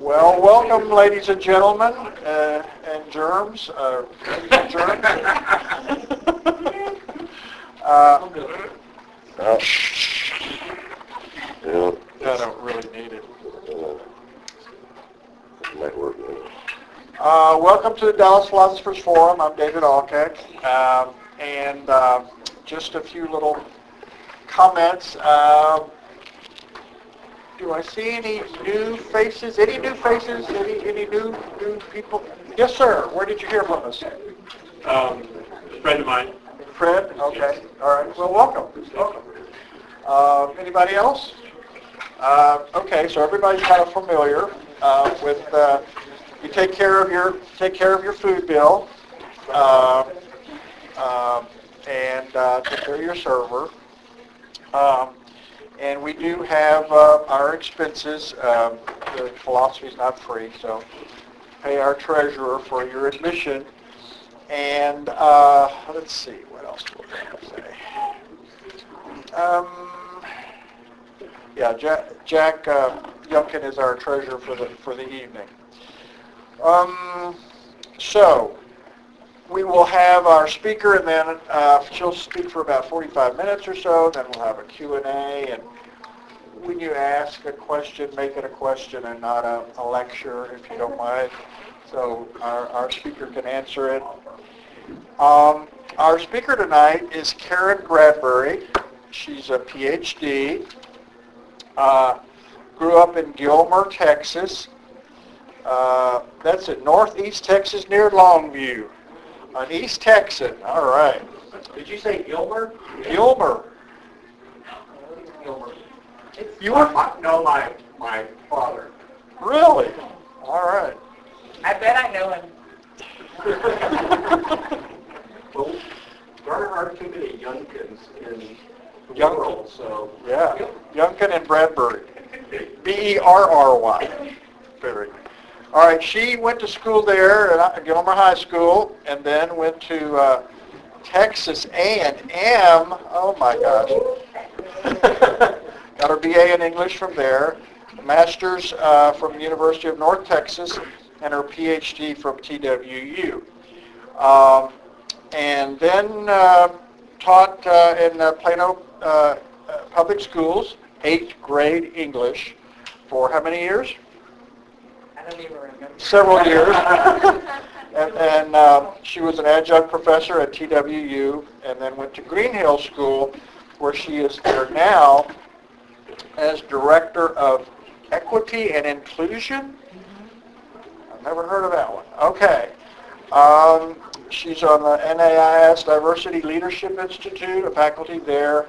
Well, welcome, ladies and gentlemen, and germs. Ladies and germs. uh, I don't really need it. Welcome to the Dallas Philosophers Forum. I'm David Alkek, and just a few little comments. Do I see any new faces? Any new faces? Any new people? Yes, sir. Where did you hear from us? A friend of mine. Fred? Okay. All right. Well, welcome. Welcome. Anybody else? Okay. So everybody's kind of familiar with. You take care of your food bill, and take care of your server. And we do have our expenses. The philosophy is not free, so pay our treasurer for your admission. And let's see, what else do we have to say? Yeah, Jack Youngkin is our treasurer for the evening. So we will have our speaker, and then she'll speak for about 45 minutes or so. Then we'll have a Q&A, and when you ask a question, make it a question and not a lecture, if you don't mind. So our speaker can answer it. Our speaker tonight is Karen Bradbury. She's a PhD. Grew up in Gilmer, Texas. That's in northeast Texas near Longview. An East Texan. All right. Did you say Gilmer? Gilmer. Gilmer. You were? No, my father. Really? All right. I bet I know him. Well, there aren't too many Youngkins in the Youngkin. world, so... Yeah. Youngkin and Bradbury. Berry. Very. All right, she went to school there at Gilmer High School, and then went to Texas A&M. Oh my gosh. Got her BA in English from there, a master's from the University of North Texas, and her PhD from TWU. And then taught in Plano Public Schools, 8th grade English, for how many years? I don't even remember. Several years. and she was an adjunct professor at TWU, and then went to Green Hill School, where she is there now as Director of Equity and Inclusion. I've never heard of that one. Okay. She's on the NAIS Diversity Leadership Institute, a faculty there,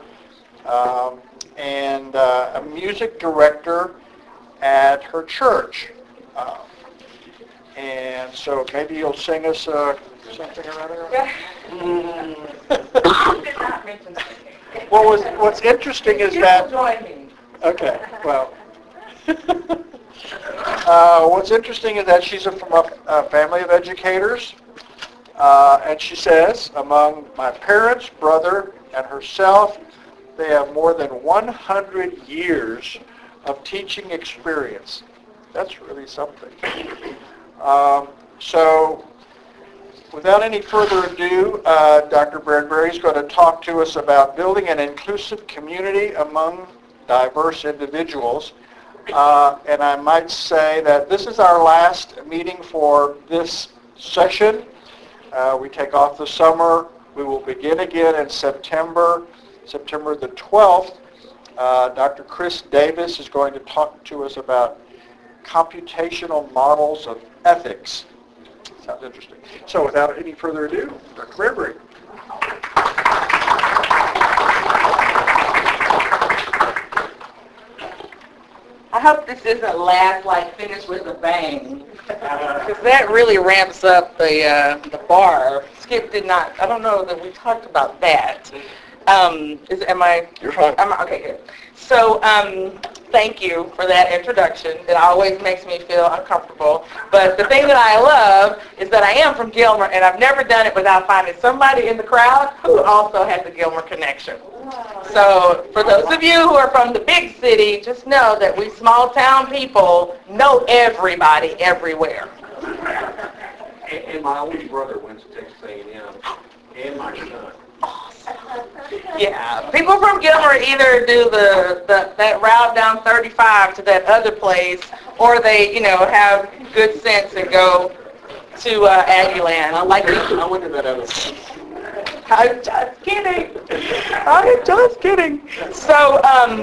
and a music director at her church. And so maybe you'll sing us something or other. Well, what's interesting is that... Join me. Okay, well... what's interesting is that she's from a family of educators. And she says, among my parents, brother, and herself, they have more than 100 years of teaching experience. That's really something. So, without any further ado, Dr. Bradbury is going to talk to us about building an inclusive community among diverse individuals. And I might say that this is our last meeting for this session. We take off the summer. We will begin again in September the 12th. Dr. Chris Davis is going to talk to us about computational models of ethics. Sounds interesting. So without any further ado, Dr. Bradbury. I hope this isn't last like finish with a bang, because that really ramps up the bar. Skip did not. I don't know that we talked about that. You're fine. Okay, good. So, thank you for that introduction. It always makes me feel uncomfortable. But the thing that I love is that I am from Gilmer, and I've never done it without finding somebody in the crowd who also has a Gilmer connection. So for those of you who are from the big city, just know that we small town people know everybody everywhere. And my oldest brother went to Texas A&M, and my son. Yeah, people from Gilmer either do that route down 35 to that other place, or they, have good sense and go to Aggieland. I went to that other one. I'm just kidding. I'm just kidding. So,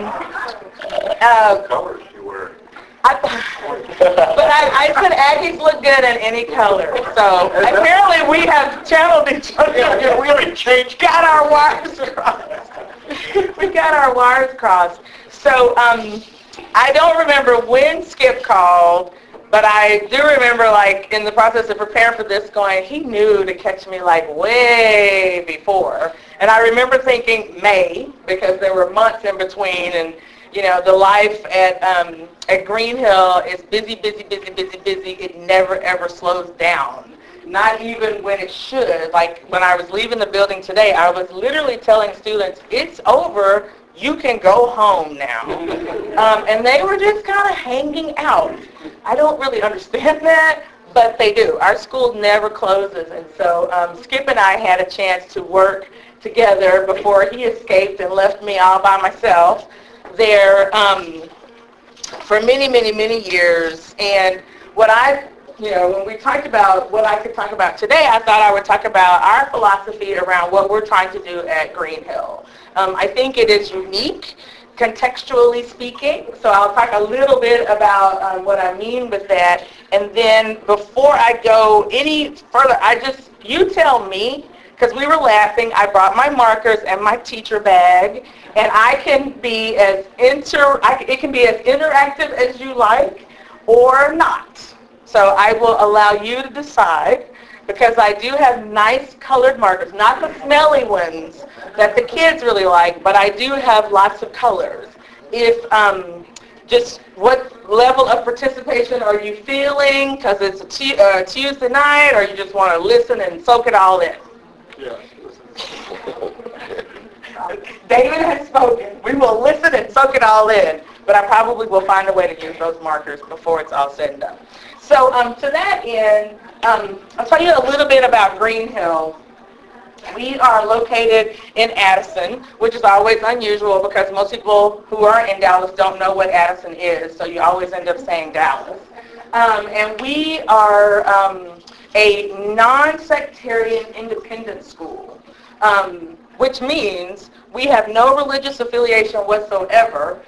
Colors you wear. but I said Aggies look good in any color. So apparently we have channeled each other. Yeah, we haven't changed. Got our wires crossed. We got our wires crossed. So I don't remember when Skip called, but I do remember, like, in the process of preparing for this, going, he knew to catch me, like, way before. And I remember thinking May, because there were months in between, and the life at Green Hill is busy, busy, busy, busy, busy. It never, ever slows down. Not even when it should. Like when I was leaving the building today, I was literally telling students, it's over. You can go home now. And they were just kind of hanging out. I don't really understand that, but they do. Our school never closes. And so Skip and I had a chance to work together before he escaped and left me all by myself there for many, many, many years. And when we talked about what I could talk about today, I thought I would talk about our philosophy around what we're trying to do at Green Hill. I think it is unique, contextually speaking, so I'll talk a little bit about what I mean with that. And then before I go any further, you tell me, because we were laughing, I brought my markers and my teacher bag, and it can be as interactive as you like or not. So I will allow you to decide, because I do have nice colored markers, not the smelly ones that the kids really like, but I do have lots of colors. If just what level of participation are you feeling, because it's a Tuesday night, or you just want to listen and soak it all in? Yeah. David has spoken. We will listen and soak it all in, but I probably will find a way to use those markers before it's all said and done. So to that end, I'll tell you a little bit about Green Hill. We are located in Addison, which is always unusual because most people who are in Dallas don't know what Addison is, so you always end up saying Dallas. And we are a non-sectarian independent school, which means we have no religious affiliation whatsoever,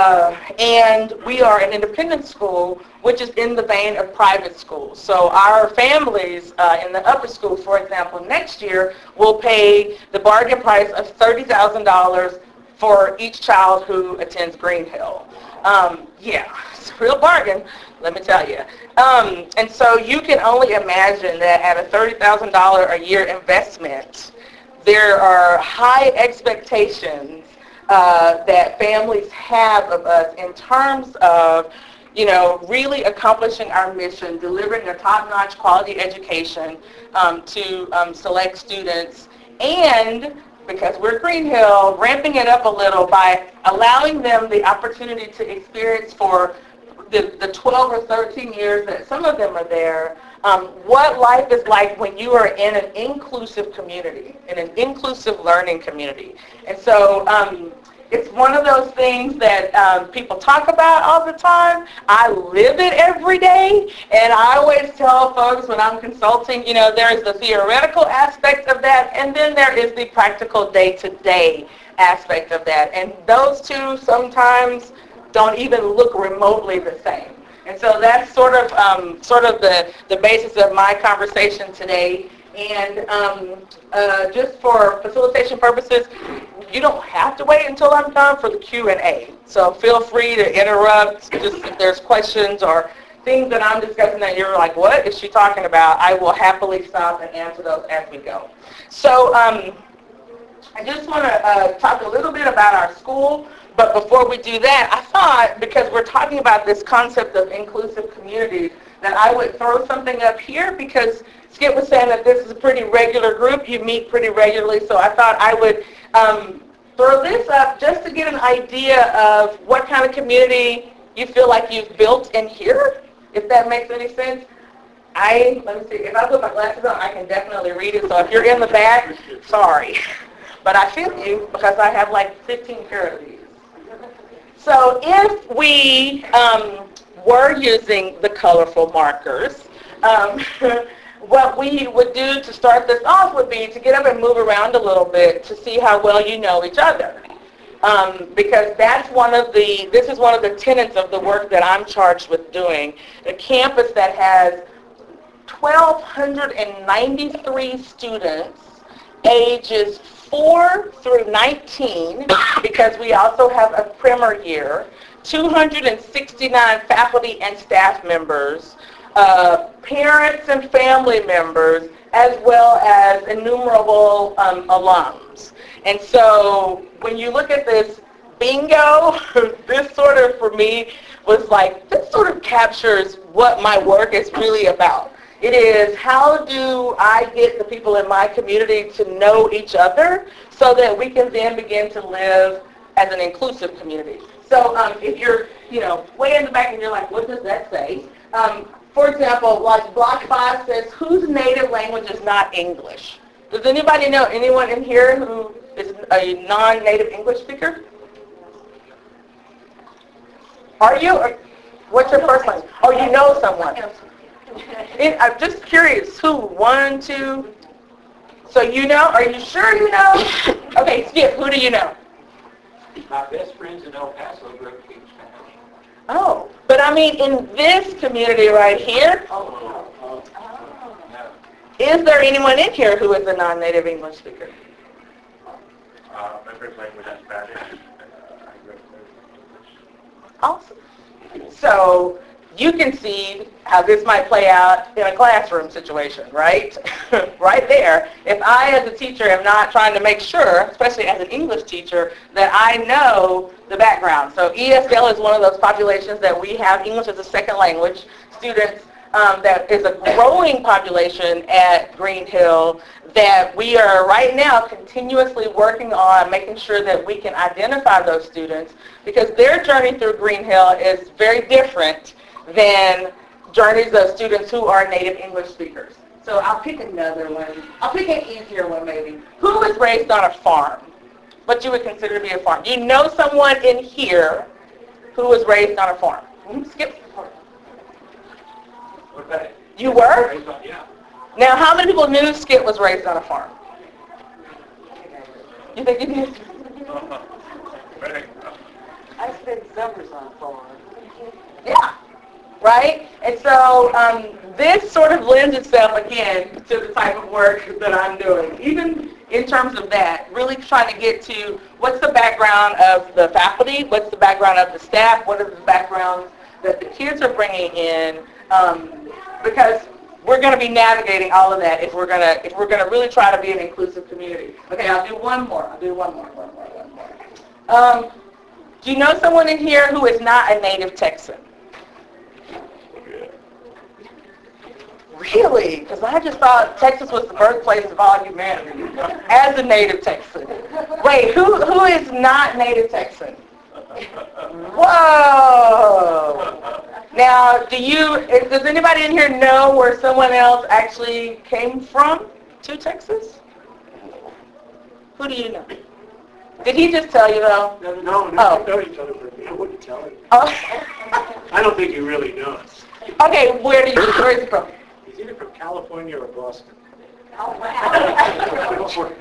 and we are an independent school, which is in the vein of private schools. So our families in the upper school, for example, next year will pay the bargain price of $30,000 for each child who attends Green Hill. Yeah, it's a real bargain, let me tell you. And so you can only imagine that at a $30,000 a year investment, there are high expectations that families have of us in terms of, really accomplishing our mission, delivering a top-notch quality education to select students, and because we're Green Hill, ramping it up a little by allowing them the opportunity to experience for the 12 or 13 years that some of them are there, what life is like when you are in an inclusive community, in an inclusive learning community. And so it's one of those things that people talk about all the time. I live it every day, and I always tell folks when I'm consulting, there is the theoretical aspect of that, and then there is the practical day-to-day aspect of that. And those two sometimes don't even look remotely the same. And so that's sort of the basis of my conversation today. And just for facilitation purposes, you don't have to wait until I'm done for the Q&A. So feel free to interrupt just if there's questions or things that I'm discussing that you're like, what is she talking about? I will happily stop and answer those as we go. So I just want to talk a little bit about our school. But before we do that, I thought, because we're talking about this concept of inclusive communities, that I would throw something up here, because Skip was saying that this is a pretty regular group. You meet pretty regularly, so I thought I would throw this up just to get an idea of what kind of community you feel like you've built in here, if that makes any sense. Let me see, if I put my glasses on, I can definitely read it. So if you're in the back, sorry. But I feel you because I have like 15 pair of these. So if we were using the colorful markers, what we would do to start this off would be to get up and move around a little bit to see how well you know each other. Because this is one of the tenets of the work that I'm charged with doing. A campus that has 1,293 students, ages 4 through 19, because we also have a primer year, 269 faculty and staff members, parents and family members, as well as innumerable alums. And so when you look at this bingo, this sort of, for me, was like, this sort of captures what my work is really about. It is, how do I get the people in my community to know each other so that we can then begin to live as an inclusive community. So if you're, way in the back and you're like, what does that say? For example, like Block 5 says, whose native language is not English? Does anybody know anyone in here who is a non-native English speaker? Are you? Or what's your first language? Oh, you know someone. I'm just curious, who? 1, 2? So you know? Are you sure you know? Okay, Skip, who do you know? My best friends in El Paso grew up speaking Spanish. Oh, but I mean in this community right here, is there anyone in here who is a non-native English speaker? My first language is Spanish. I grew up English. Awesome. So you can see how this might play out in a classroom situation, right? Right there. If I, as a teacher, am not trying to make sure, especially as an English teacher, that I know the background. So ESL is one of those populations that we have English as a second language students. That is a growing population at Green Hill that we are right now continuously working on making sure that we can identify those students, because their journey through Green Hill is very different than journeys of students who are native English speakers. So I'll pick another one. I'll pick an easier one maybe. Who was raised on a farm? What you would consider to be a farm? You know someone in here who was raised on a farm? Skip. Okay. You were? Yeah. Now, how many people knew Skip was raised on a farm? You think you did? I spent summers on a farm. Yeah. Right? And so this sort of lends itself, again, to the type of work that I'm doing. Even in terms of that, really trying to get to what's the background of the faculty, what's the background of the staff, what are the backgrounds that the kids are bringing in, because we're going to be navigating all of that if we're going to really try to be an inclusive community. Okay, I'll do one more. Do you know someone in here who is not a native Texan? Really? Because I just thought Texas was the birthplace of all humanity as a native Texan. Wait, who is not native Texan? Whoa! Now, does anybody in here know where someone else actually came from to Texas? Who do you know? Did he just tell you though? No, we know each other, but I wouldn't tell him. Oh. I don't think he really knows. Okay, where is he from? He's either from California or Boston. Oh, California.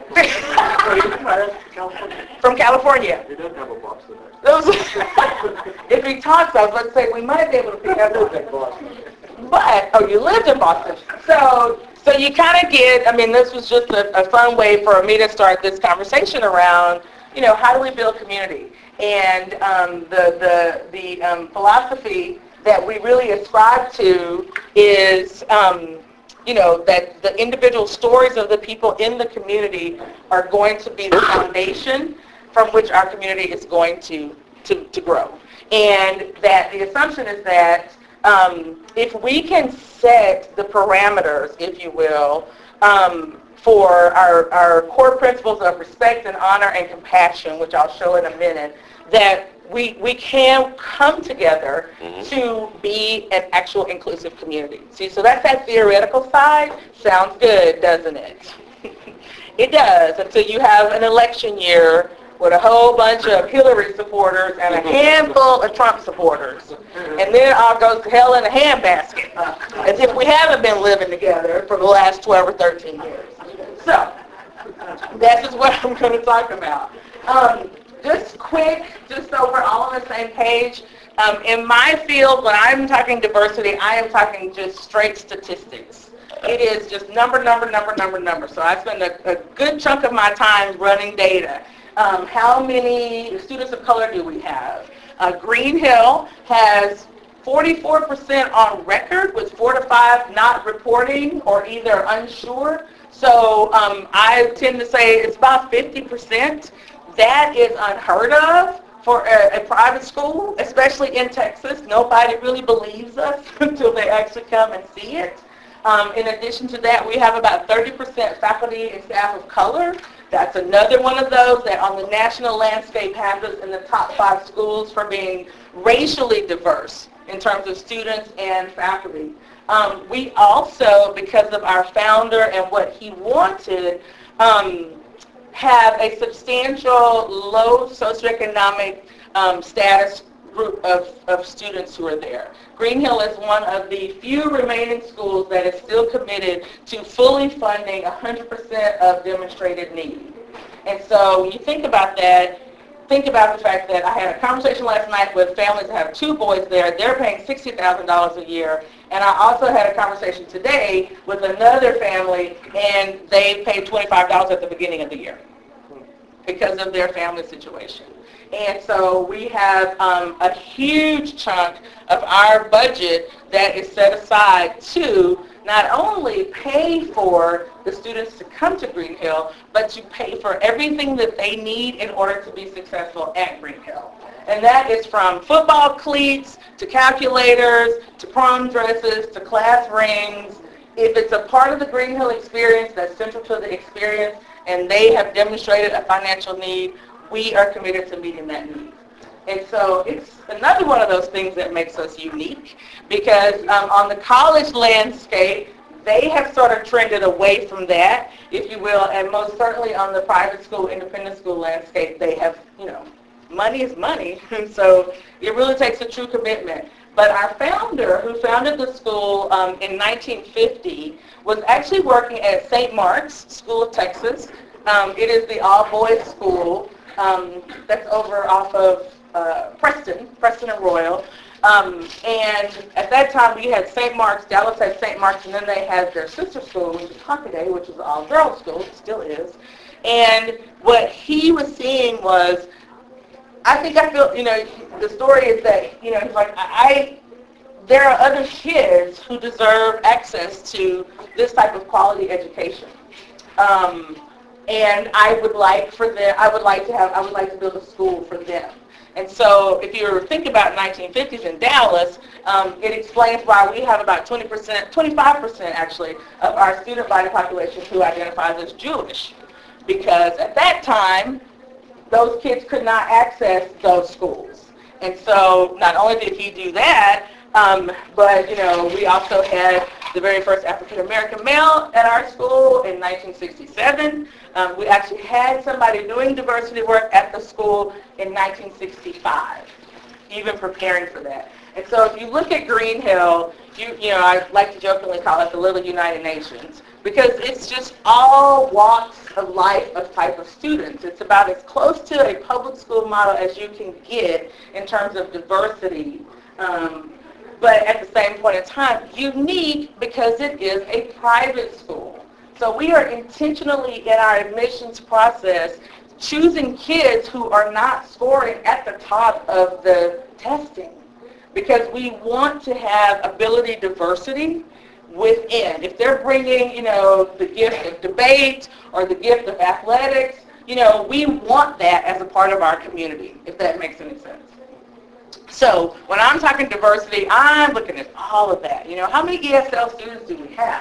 From California. He doesn't have a box in If he talks, I was about to say, we might be able to pick up Boston. But, you lived in Boston. So you kind of get, this was just a fun way for me to start this conversation around, how do we build community? And the philosophy that we really ascribe to is, that the individual stories of the people in the community are going to be the foundation from which our community is going to grow. And that the assumption is that if we can set the parameters, if you will, for our core principles of respect and honor and compassion, which I'll show in a minute, that we can come together to be an actual inclusive community. See, so that's that theoretical side. Sounds good, doesn't it? It does, until you have an election year with a whole bunch of Hillary supporters and a handful of Trump supporters. And then it all goes to hell in a handbasket, as if we haven't been living together for the last 12 or 13 years. So, this is what I'm going to talk about. Just quick, just so we're all on the same page, in my field, when I'm talking diversity, I am talking just straight statistics. It is just number. So I spend a good chunk of my time running data. How many students of color do we have? Green Hill has 44% on record, with 4 to 5 not reporting or either unsure. So I tend to say it's about 50%. That is unheard of for a private school, especially in Texas. Nobody really believes us until they actually come and see it. In addition to that, we have about 30% faculty and staff of color. That's another one of those that on the national landscape has us in the top 5 schools for being racially diverse in terms of students and faculty. We also, because of our founder and what he wanted, have a substantial low socioeconomic status group of students who are there. Green Hill is one of the few remaining schools that is still committed to fully funding 100% of demonstrated need. And so when you think about that, think about the fact that I had a conversation last night with families that have 2 boys there. They're paying $60,000 a year. And I also had a conversation today with another family, and they paid $25 at the beginning of the year because of their family situation. And so we have a huge chunk of our budget that is set aside to not only pay for the students to come to Green Hill, but to pay for everything that they need in order to be successful at Green Hill. And that is from football cleats, to calculators, to prom dresses, to class rings. If it's a part of the Green Hill experience that's central to the experience, and they have demonstrated a financial need, we are committed to meeting that need. And so it's another one of those things that makes us unique, because on the college landscape, they have sort of trended away from that, if you will, and most certainly on the private school, independent school landscape, they have, money is money, and so it really takes a true commitment. But our founder, who founded the school in 1950, was actually working at St. Mark's School of Texas. It is the all-boys school that's over off of Preston and Royal. And at that time, we had St. Mark's, Dallas had St. Mark's, and then they had their sister school, which is Hockaday, which is an all-girls school, it still is. And what he was seeing was, I feel, the story is that, he's like, there are other kids who deserve access to this type of quality education. And I would like to build a school for them. And so if you think about 1950s in Dallas, it explains why we have about 25% actually, of our student body population who identifies as Jewish. Because at that time, those kids could not access those schools. And so not only did he do that, but we also had the very first African American male at our school in 1967. We actually had somebody doing diversity work at the school in 1965, even preparing for that. And so if you look at Green Hill, I like to jokingly call it the Little United Nations, because it's just all walks of life of type of students. It's about as close to a public school model as you can get in terms of diversity, but at the same point in time, unique because it is a private school. So we are intentionally in our admissions process choosing kids who are not scoring at the top of the testing, because we want to have ability diversity within. If they're bringing, the gift of debate or the gift of athletics, we want that as a part of our community, if that makes any sense. So when I'm talking diversity, I'm looking at all of that. How many ESL students do we have?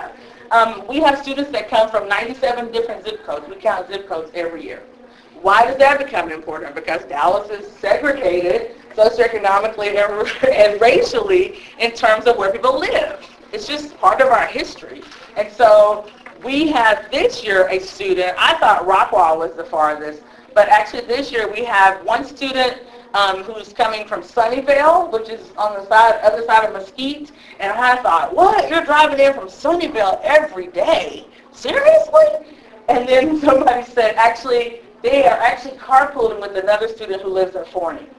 We have students that come from 97 different zip codes. We count zip codes every year. Why does that become important? Because Dallas is segregated socioeconomically and racially in terms of where people live. It's just part of our history. And so we have this year a student, I thought Rockwall was the farthest, but actually this year we have one student who's coming from Sunnyvale, which is on the other side of Mesquite. And I thought, what? You're driving in from Sunnyvale every day? Seriously? And then somebody said, actually, they are actually carpooling with another student who lives at Forney.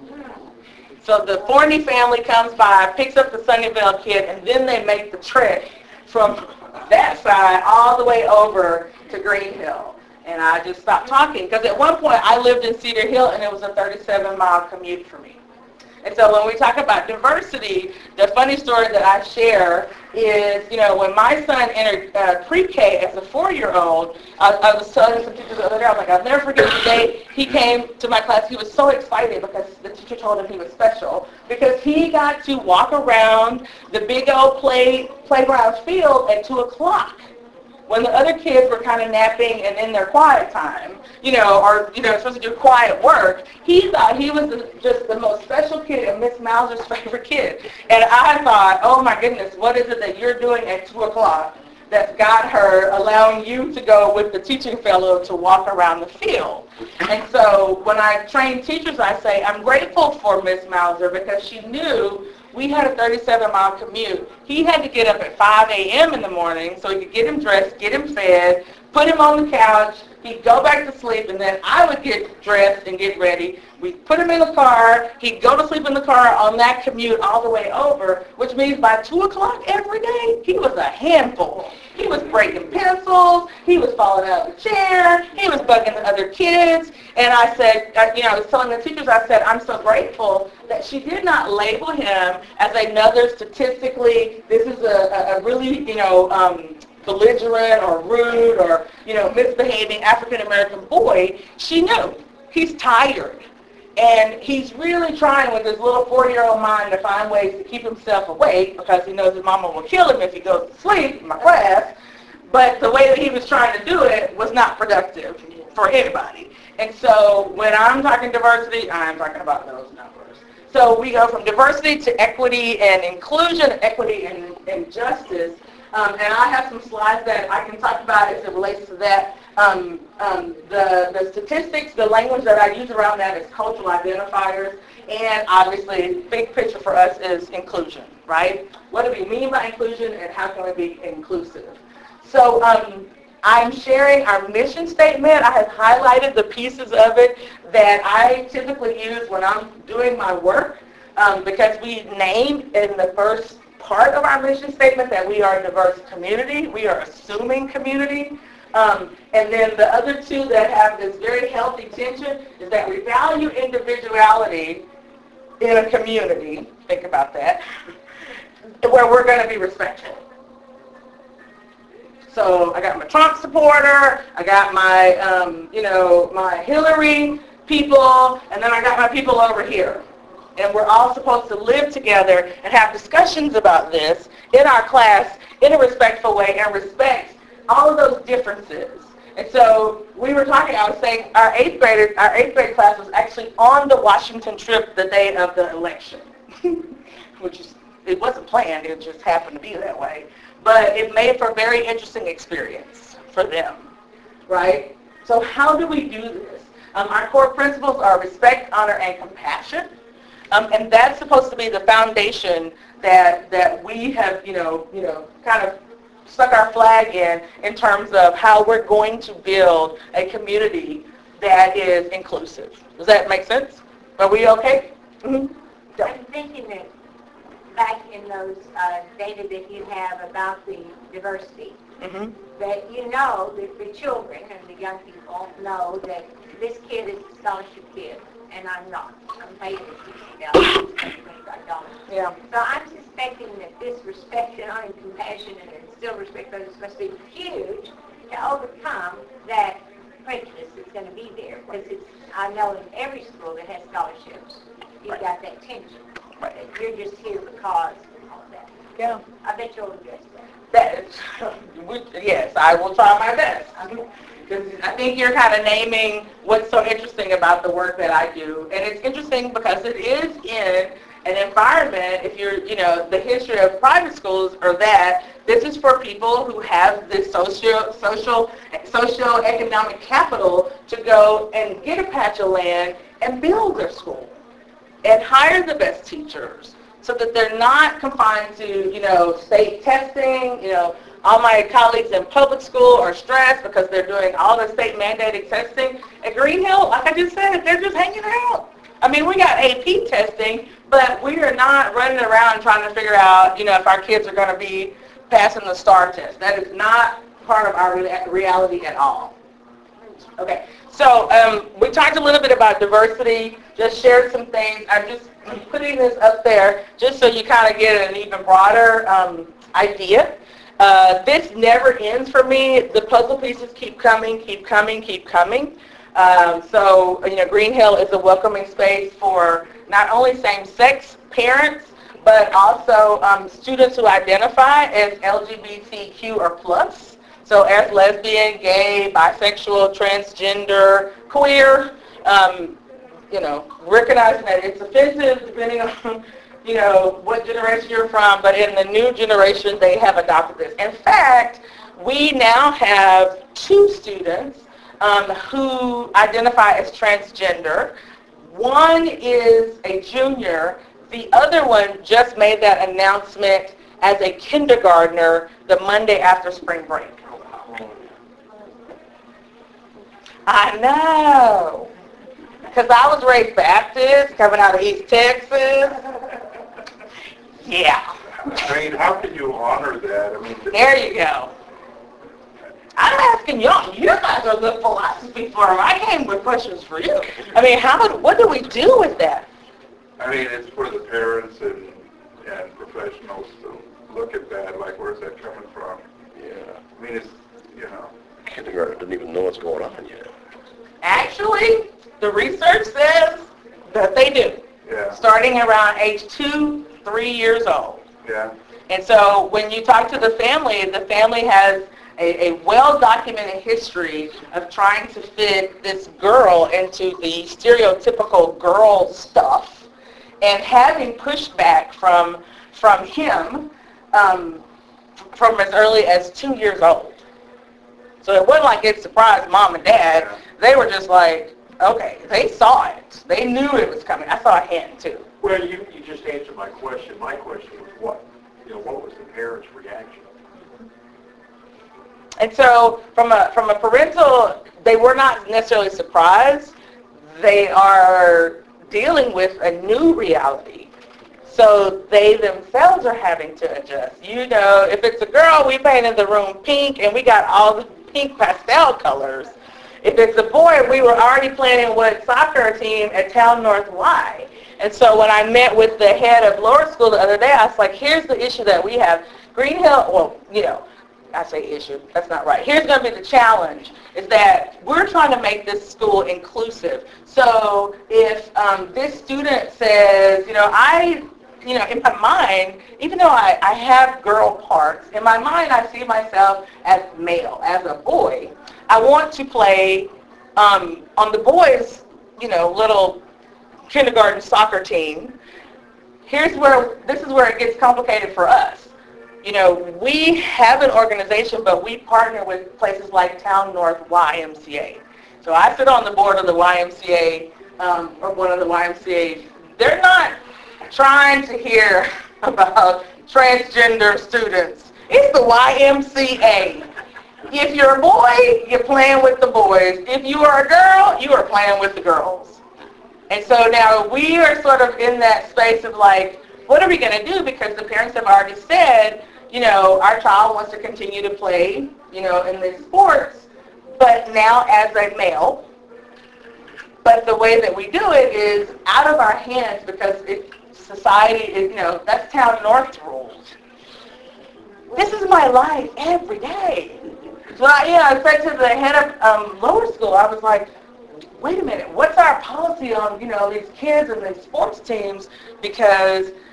So the Forney family comes by, picks up the Sunnyvale kid, and then they make the trek from that side all the way over to Green Hill. And I just stopped talking because at one point I lived in Cedar Hill and it was a 37-mile commute for me. And so when we talk about diversity, the funny story that I share is, when my son entered pre-K as a 4-year-old, I was telling some teachers the other day, I was like, I'll never forget the day he came to my class. He was so excited because the teacher told him he was special because he got to walk around the big old playground field at 2 o'clock. When the other kids were kind of napping and in their quiet time, or supposed to do quiet work, he thought he was just the most special kid and Miss Mauser's favorite kid. And I thought, oh my goodness, what is it that you're doing at 2 o'clock that's got her allowing you to go with the teaching fellow to walk around the field? And so when I train teachers, I say, I'm grateful for Miss Mauser because she knew we had a 37-mile commute. He had to get up at 5 a.m. in the morning so he could get him dressed, get him fed, put him on the couch. He'd go back to sleep, and then I would get dressed and get ready. We'd put him in the car. He'd go to sleep in the car on that commute all the way over, which means by 2 o'clock every day, he was a handful. He was breaking pencils. He was falling out of the chair. He was bugging the other kids. And I said, I was telling the teachers, I said, I'm so grateful that she did not label him as another statistically, this is a really, belligerent or rude or, misbehaving African-American boy. She knew he's tired. And he's really trying with his little 4-year-old mind to find ways to keep himself awake because he knows his mama will kill him if he goes to sleep in my class. But the way that he was trying to do it was not productive for anybody. And so when I'm talking diversity, I'm talking about those numbers. So we go from diversity to equity and inclusion, equity and justice. And I have some slides that I can talk about as it relates to that. The statistics, the language that I use around that is cultural identifiers. And obviously, big picture for us is inclusion, right? What do we mean by inclusion and how can we be inclusive? So I'm sharing our mission statement. I have highlighted the pieces of it that I typically use when I'm doing my work because we name in the first part of our mission statement that we are a diverse community. We are assuming community. And then the other two that have this very healthy tension is that we value individuality in a community. Think about that. Where we're going to be respectful. So I got my Trump supporter, I got my, my Hillary people, and then I got my people over here. And we're all supposed to live together and have discussions about this in our class in a respectful way and respect all of those differences. And so we were talking, I was saying our eighth grade class was actually on the Washington trip the day of the election, which is, it wasn't planned, it just happened to be that way. But it made for a very interesting experience for them, right? So how do we do this? Our core principles are respect, honor, and compassion. And that's supposed to be the foundation that we have, kind of stuck our flag in terms of how we're going to build a community that is inclusive. Does that make sense? Are we okay? Mm-hmm. I'm thinking that back in those data that you have about the diversity, Mm-hmm. that that the children and the young people know that this kid is a scholarship kid, and I'm not. I'm paid $60, $25. Yeah. So I'm suspecting that this respect and honor and compassion and still respect others must be huge to overcome that prejudice that's going to be there. Because I know in every school that has scholarships, you've got that tension. Right. That you're just here because of all that. Yeah. I bet you'll address that. Yes, I will try my best. Because I think you're kind of naming what's so interesting about the work that I do. And it's interesting because it is in an environment, if you're, the history of private schools are that this is for people who have this socio-economic capital to go and get a patch of land and build their school and hire the best teachers so that they're not confined to, state testing. All my colleagues in public school are stressed because they're doing all the state mandated testing. At Green Hill, like I just said, they're just hanging out. I mean, we got AP testing, but we are not running around trying to figure out, if our kids are going to be passing the STAR test. That is not part of our reality at all. Okay, so we talked a little bit about diversity, just shared some things. I'm just putting this up there just so you kind of get an even broader idea. This never ends for me. The puzzle pieces keep coming, keep coming, keep coming. So, Green Hill is a welcoming space for not only same-sex parents, but also students who identify as LGBTQ or plus. So as lesbian, gay, bisexual, transgender, queer, recognizing that it's offensive depending on, what generation you're from, but in the new generation, they have adopted this. In fact, we now have 2 students who identify as transgender. One is a junior. The other one just made that announcement as a kindergartner the Monday after spring break. I know. Because I was raised Baptist, coming out of East Texas. Yeah. I mean, how can you honor that? I mean, There you go. I'm asking y'all. You guys are the philosophy forum. I came with questions for you. I mean, what do we do with that? I mean, it's for the parents and professionals to look at that, like, where's that coming from? Yeah. I mean, it's, Kindergarten doesn't even know what's going on yet. Actually, the research says that they do. Yeah. Starting around age 2, 3 years old. Yeah. And so when you talk to the family has a well-documented history of trying to fit this girl into the stereotypical girl stuff and having pushback from him from as early as 2 years old. So it wasn't like it surprised mom and dad. They were just like, okay, they saw it. They knew it was coming. I saw a hint too. Well, you just answered my question. My question was what? What was the parents' reaction? And so from a parental, they were not necessarily surprised. They are dealing with a new reality. So they themselves are having to adjust. If it's a girl, we painted the room pink and we got all the pink pastel colors. If it's a boy, we were already planning what soccer team at Town North Y. And so when I met with the head of lower school the other day, I was like, here's the issue that we have. Green Hill, I say issue, that's not right. Here's going to be the challenge, is that we're trying to make this school inclusive. So if this student says, in my mind, even though I have girl parts, in my mind I see myself as male, as a boy. I want to play on the boys, little kindergarten soccer team. This is where it gets complicated for us. We have an organization, but we partner with places like Town North YMCA. So I sit on the board of the YMCA, or one of the YMCA. They're not trying to hear about transgender students. It's the YMCA. If you're a boy, you're playing with the boys. If you are a girl, you are playing with the girls. And so now we are sort of in that space of like, what are we going to do? Because the parents have already said, our child wants to continue to play, in these sports, but now as a male. But the way that we do it is out of our hands because society is, that's Town North rules. This is my life every day. So I said to the head of lower school, I was like, wait a minute, what's our policy on, these kids and these sports teams? Because,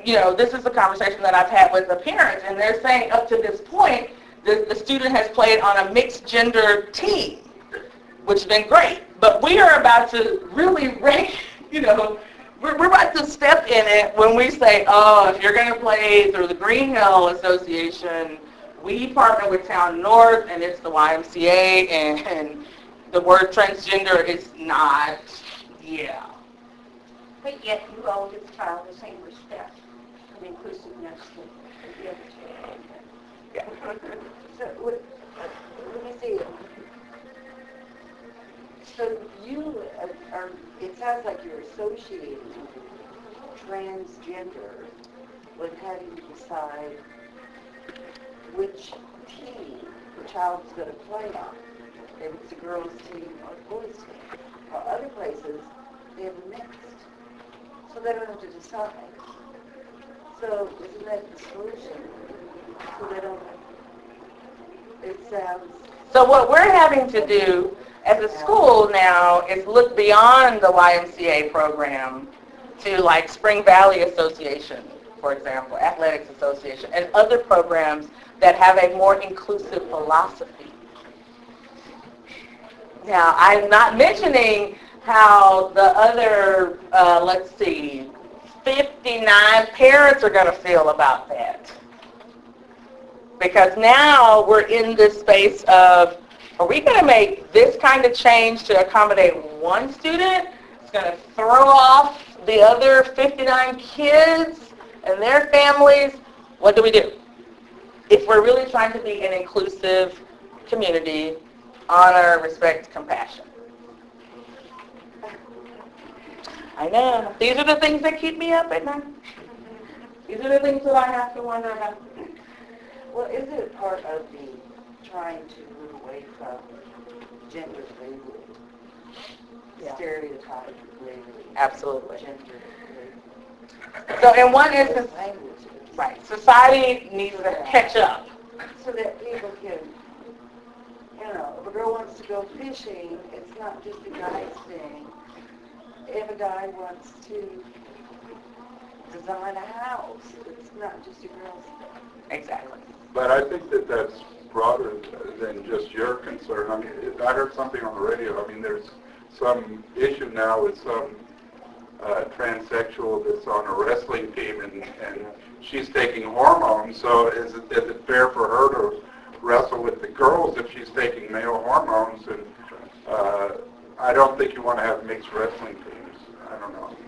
this is a conversation that I've had with the parents, and they're saying up to this point, the student has played on a mixed gender team, which has been great. But we are about to really we're about to step in it when we say, oh, if you're going to play through the Green Hill Association, we partner with Town North, and it's the YMCA, and the word transgender is not, But yet you all give the child the same respect and inclusiveness that the other child. Yeah. So, let me see. So you are, it sounds like you're associating transgender with having to decide which team the child is going to play on, if it's a girls' team or a boys' team. Or other places, they have a mixed. So they don't have to decide. So isn't that the solution? So they don't, it sounds... So what we're having to do as a school now is look beyond the YMCA program to like Spring Valley Association, for example, Athletics Association, and other programs that have a more inclusive philosophy. Now, I'm not mentioning how the other, 59 parents are going to feel about that. Because now we're in this space of, are we going to make this kind of change to accommodate one student? It's going to throw off the other 59 kids and their families. What do we do? If we're really trying to be an inclusive community, honor, respect, compassion. I know. These are the things that keep me up at night. These are the things that I have to wonder about. Well, is it part of the trying to move away from gender labeling, stereotype labeling? Absolutely. Gender labeling. So in one instance, Language. right, society needs to catch up. So that people can, if a girl wants to go fishing, it's not just a guy's thing. If a guy wants to design a house, it's not just a girl's thing. Exactly. But I think that that's broader than just your concern. I mean, I heard something on the radio. I mean, there's some issue now with some transsexual that's on a wrestling team, and she's taking hormones. So is it fair for her to wrestle with the girls if she's taking male hormones? And I don't think you want to have mixed wrestling teams. I don't know.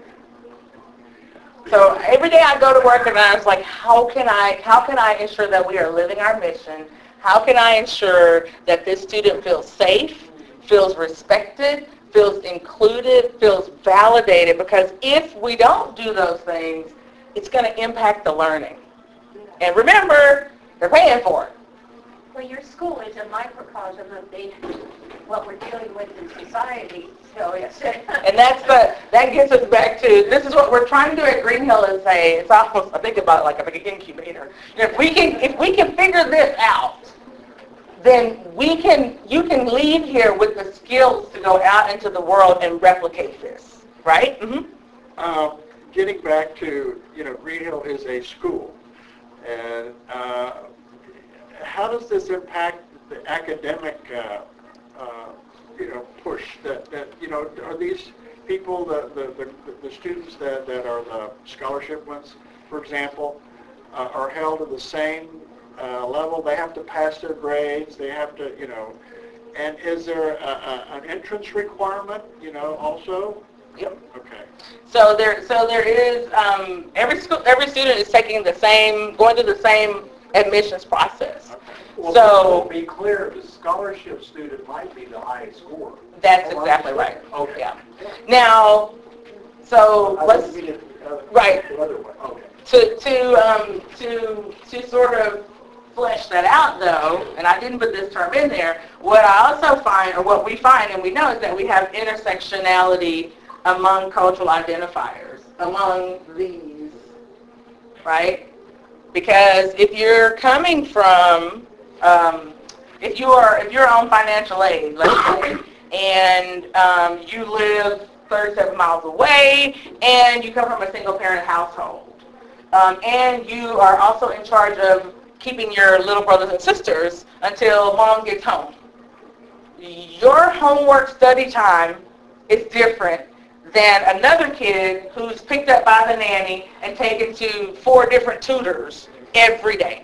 So every day I go to work and I was like, how can I ensure that we are living our mission? How can I ensure that this student feels safe, feels respected, feels included, feels validated? Because if we don't do those things, it's going to impact the learning. And remember, they're paying for it. Well, your school is a microcosm of what we're dealing with in society. So it's And that gets us back to, this is what we're trying to do at Green Hill is say, it's almost, I think about it like a big incubator. If we can figure this out, then you can leave here with the skills to go out into the world and replicate this, right? Mm-hmm. Getting back to, Green Hill is a school. And how does this impact the academic push that are these people, the students that are the scholarship ones, for example, are held to the same level? They have to pass their grades, they have to, and is there an entrance requirement, also? Yep. Okay. So there is, every student is going through the same admissions process. Okay. Well, So- to be clear, the scholarship student might be the highest score. That's exactly right. Okay. Yeah. Now, so I let's, didn't mean it right. the other way. Okay. To sort of flesh that out though, and I didn't put this term in there, what I also find, or what we find and we know, is that we have intersectionality among cultural identifiers, among these, right? Because if you're coming from, if you're on financial aid, let's say, and you live 37 miles away, and you come from a single parent household, And you are also in charge of keeping your little brothers and sisters until mom gets home. Your homework study time is different than another kid who's picked up by the nanny and taken to 4 different tutors every day.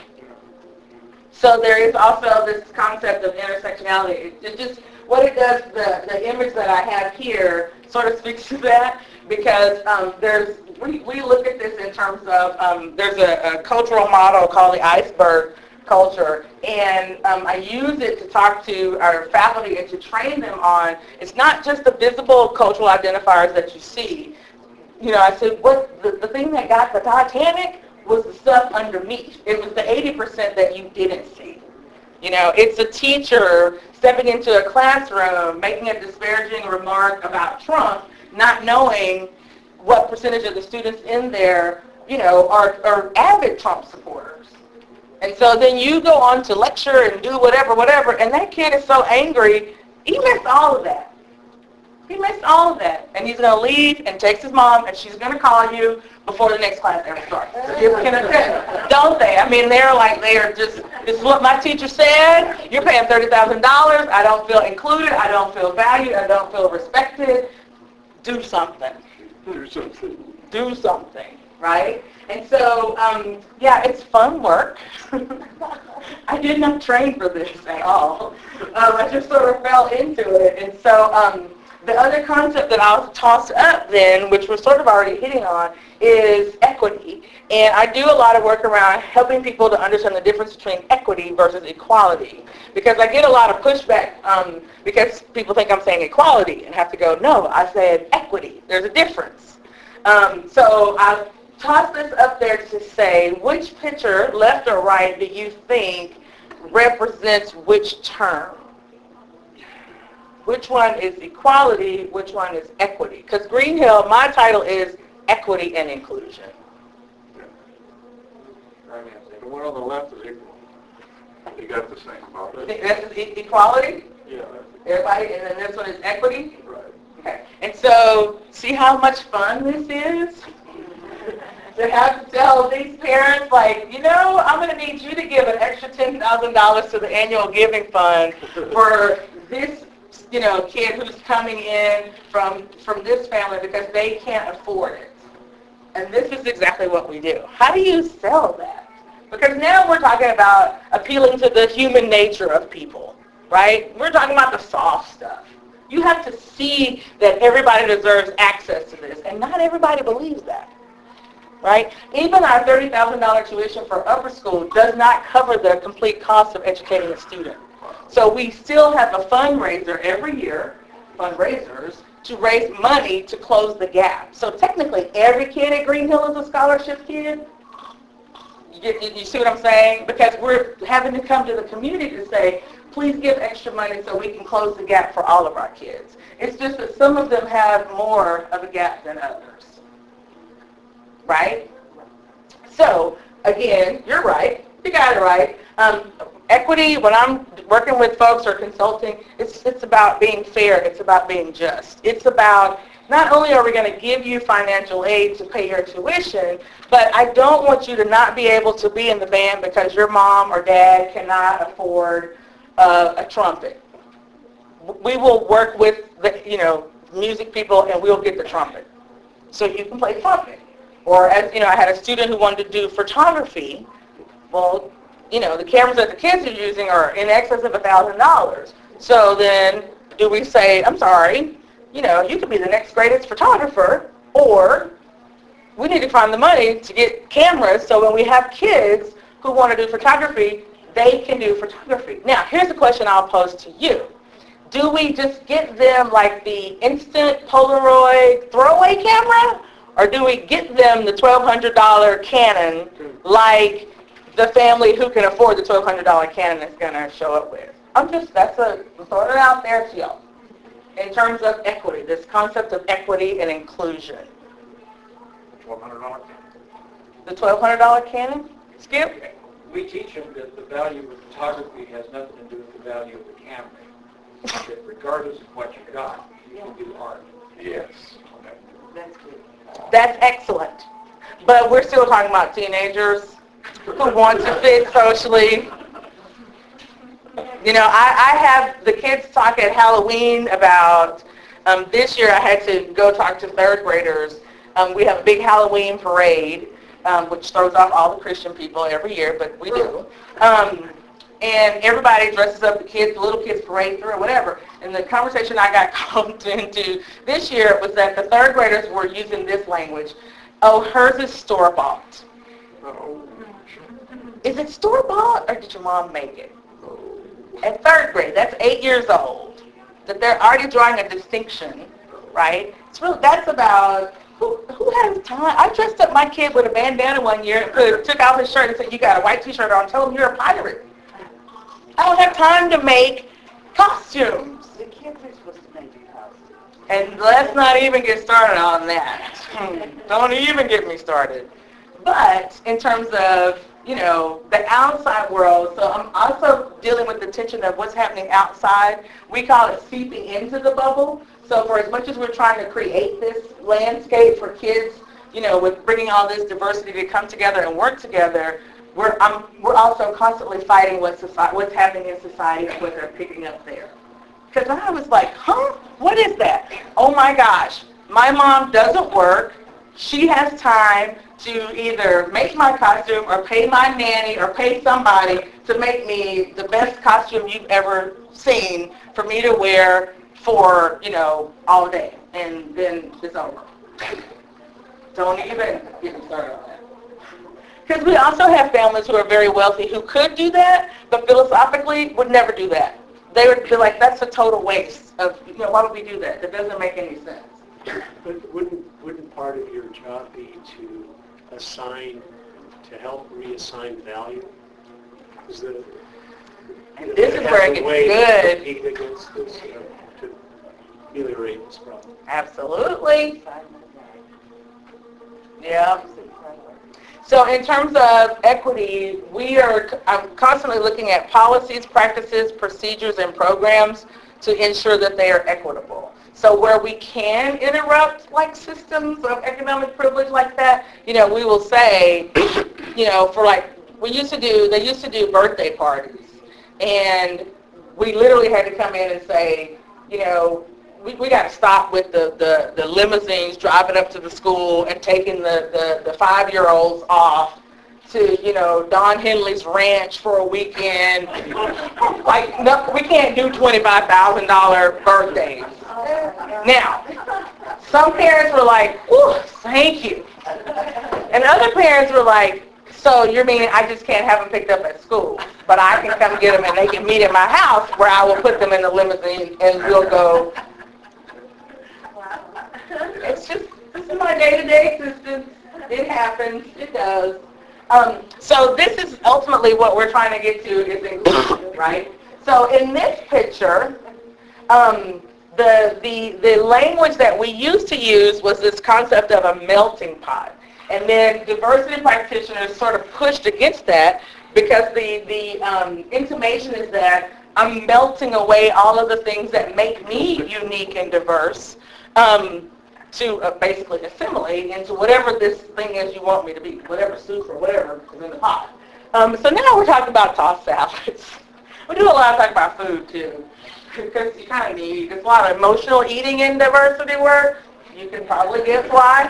So there is also this concept of intersectionality. It just, what it does, the image that I have here sort of speaks to that, because we look at this in terms of, there's a cultural model called the iceberg culture, and I use it to talk to our faculty and to train them on, it's not just the visible cultural identifiers that you see. You know, I said, what the thing that got the Titanic was the stuff underneath. It was the 80% that you didn't see. You know, it's a teacher stepping into a classroom, making a disparaging remark about Trump, not knowing what percentage of the students in there, you know, are avid Trump supporters. And so then you go on to lecture and do whatever, and that kid is so angry, he missed all of that. He missed all of that. And he's going to leave and text his mom, and she's going to call you before the next class ever starts. So you can attend, don't they? I mean, they're just, this is what my teacher said. You're paying $30,000. I don't feel included. I don't feel valued. I don't feel respected. Do something. Do something, right? And so, yeah, it's fun work. I did not train for this at all. I just sort of fell into it. And so the other concept that I'll toss up then, which we're sort of already hitting on, is equity. And I do a lot of work around helping people to understand the difference between equity versus equality. Because I get a lot of pushback because people think I'm saying equality and have to go, no, I said equity. There's a difference. So I've tossed this up there to say, which picture, left or right, do you think represents which term? Which one is equality? Which one is equity? Because Greenhill, my title is Equity and Inclusion. The one on the left is equal. You got the same about You it. think that's equality? Yeah. Everybody? And then this one is equity? Right. Okay. And so, see how much fun this is? To have to tell these parents, like, you know, I'm going to need you to give an extra $10,000 to the annual giving fund for this, you know, kid who's coming in from this family because they can't afford it. And this is exactly what we do. How do you sell that? Because now we're talking about appealing to the human nature of people, right? We're talking about the soft stuff. You have to see that everybody deserves access to this, and not everybody believes that. Right? Even our $30,000 tuition for upper school does not cover the complete cost of educating a student. So we still have a fundraiser every year, fundraisers, to raise money to close the gap. So technically, every kid at Greenhill is a scholarship kid. You see what I'm saying? Because we're having to come to the community to say, please give extra money so we can close the gap for all of our kids. It's just that some of them have more of a gap than others. Right? So, again, you're right. You got it right. Equity, when I'm working with folks or consulting, it's about being fair. It's about being just. It's about not only are we going to give you financial aid to pay your tuition, but I don't want you to not be able to be in the band because your mom or dad cannot afford a trumpet. We will work with the, you know, music people and we'll get the trumpet. So you can play trumpet. Or, as you know, I had a student who wanted to do photography. Well, you know, the cameras that the kids are using are in excess of $1,000. So then do we say, I'm sorry, you know, you could be the next greatest photographer, or we need to find the money to get cameras so when we have kids who want to do photography, they can do photography. Now, here's a question I'll pose to you. Do we just get them like the instant Polaroid throwaway camera? Or do we get them the $1,200 Canon like the family who can afford the $1,200 Canon is going to show up with? I'm throwing it out there to y'all. In terms of equity, this concept of equity and inclusion. $1,200. The $1,200 Canon? Skip? We teach them that the value of photography has nothing to do with the value of the camera. That regardless of what you got, you can do art. Yes. That's good. That's excellent. But we're still talking about teenagers who want to fit socially. You know, I have the kids talk at Halloween about, this year I had to go talk to third graders. We have a big Halloween parade, which throws off all the Christian people every year, but we do. And everybody dresses up, the kids, the little kids parade through or whatever. And the conversation I got called into this year was that the third graders were using this language. Oh, hers is store-bought. Is it store-bought or did your mom make it? At third grade, that's 8 years old. That they're already drawing a distinction, right? It's really, that's about, who has time? I dressed up my kid with a bandana one year and took off his shirt and said, you got a white t-shirt on, told him you're a pirate. I don't have time to make costumes. The kids are supposed to make a costume. And let's not even get started on that. Don't even get me started. But in terms of, you know, the outside world, so I'm also dealing with the tension of what's happening outside. We call it seeping into the bubble. So for as much as we're trying to create this landscape for kids, you know, with bringing all this diversity to come together and work together, we're also constantly fighting what's happening in society and what they're picking up there. Because I was like, huh? What is that? Oh my gosh, my mom doesn't work. She has time to either make my costume or pay my nanny or pay somebody to make me the best costume you've ever seen for me to wear for, you know, all day. And then it's over. Don't even get me started on that. Because we also have families who are very wealthy who could do that, but philosophically would never do that. They would be like, that's a total waste of, you know, why would we do that? That doesn't make any sense. But wouldn't part of your job be to assign, to help reassign value? And this is where it gets good. To against this, to ameliorate this problem. Absolutely. Yeah. So in terms of equity, I'm constantly looking at policies, practices, procedures, and programs to ensure that they are equitable. So where we can interrupt like systems of economic privilege like that, you know, we will say, you know, for like, they used to do birthday parties. And we literally had to come in and say, you know, we got to stop with the limousines driving up to the school and taking the 5-year-olds off to, you know, Don Henley's ranch for a weekend. Like, no, we can't do $25,000 birthdays. Now, some parents were like, "Ooh, thank you." And other parents were like, "So you're meaning I just can't have them picked up at school, but I can come get them and they can meet at my house where I will put them in the limousine and we'll go." It's just, this is my day-to-day existence. It happens. It does. So this is ultimately what we're trying to get to is inclusion, right? So in this picture, the language that we used to use was this concept of a melting pot. And then diversity practitioners sort of pushed against that because the intimation is that I'm melting away all of the things that make me unique and diverse to basically assimilate into whatever this thing is you want me to be, whatever soup or whatever is in the pot. So now we're talking about tossed salads. We do a lot of talk about food too, because you kind of need, there's a lot of emotional eating in diversity work. You can probably guess why.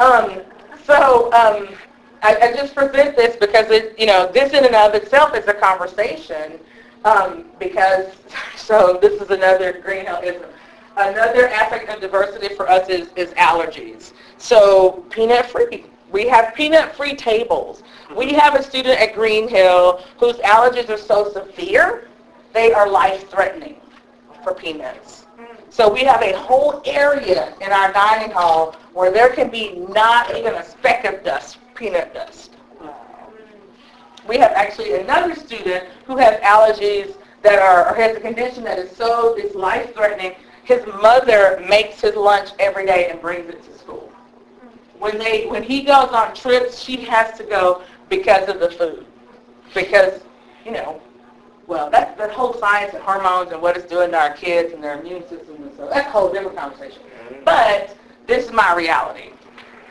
I just present this because it, you know, this in and of itself is a conversation. Because this is another greenhouse. Another aspect of diversity for us is allergies. So peanut-free. We have peanut-free tables. We have a student at Green Hill whose allergies are so severe, they are life-threatening for peanuts. So we have a whole area in our dining hall where there can be not even a speck of dust, peanut dust. We have actually another student who has allergies that or has a condition that is life-threatening. His mother makes his lunch every day and brings it to school. When he goes on trips, she has to go because of the food. Because, you know, well, that's the whole science of hormones and what it's doing to our kids and their immune system and so that's a whole different conversation. But this is my reality.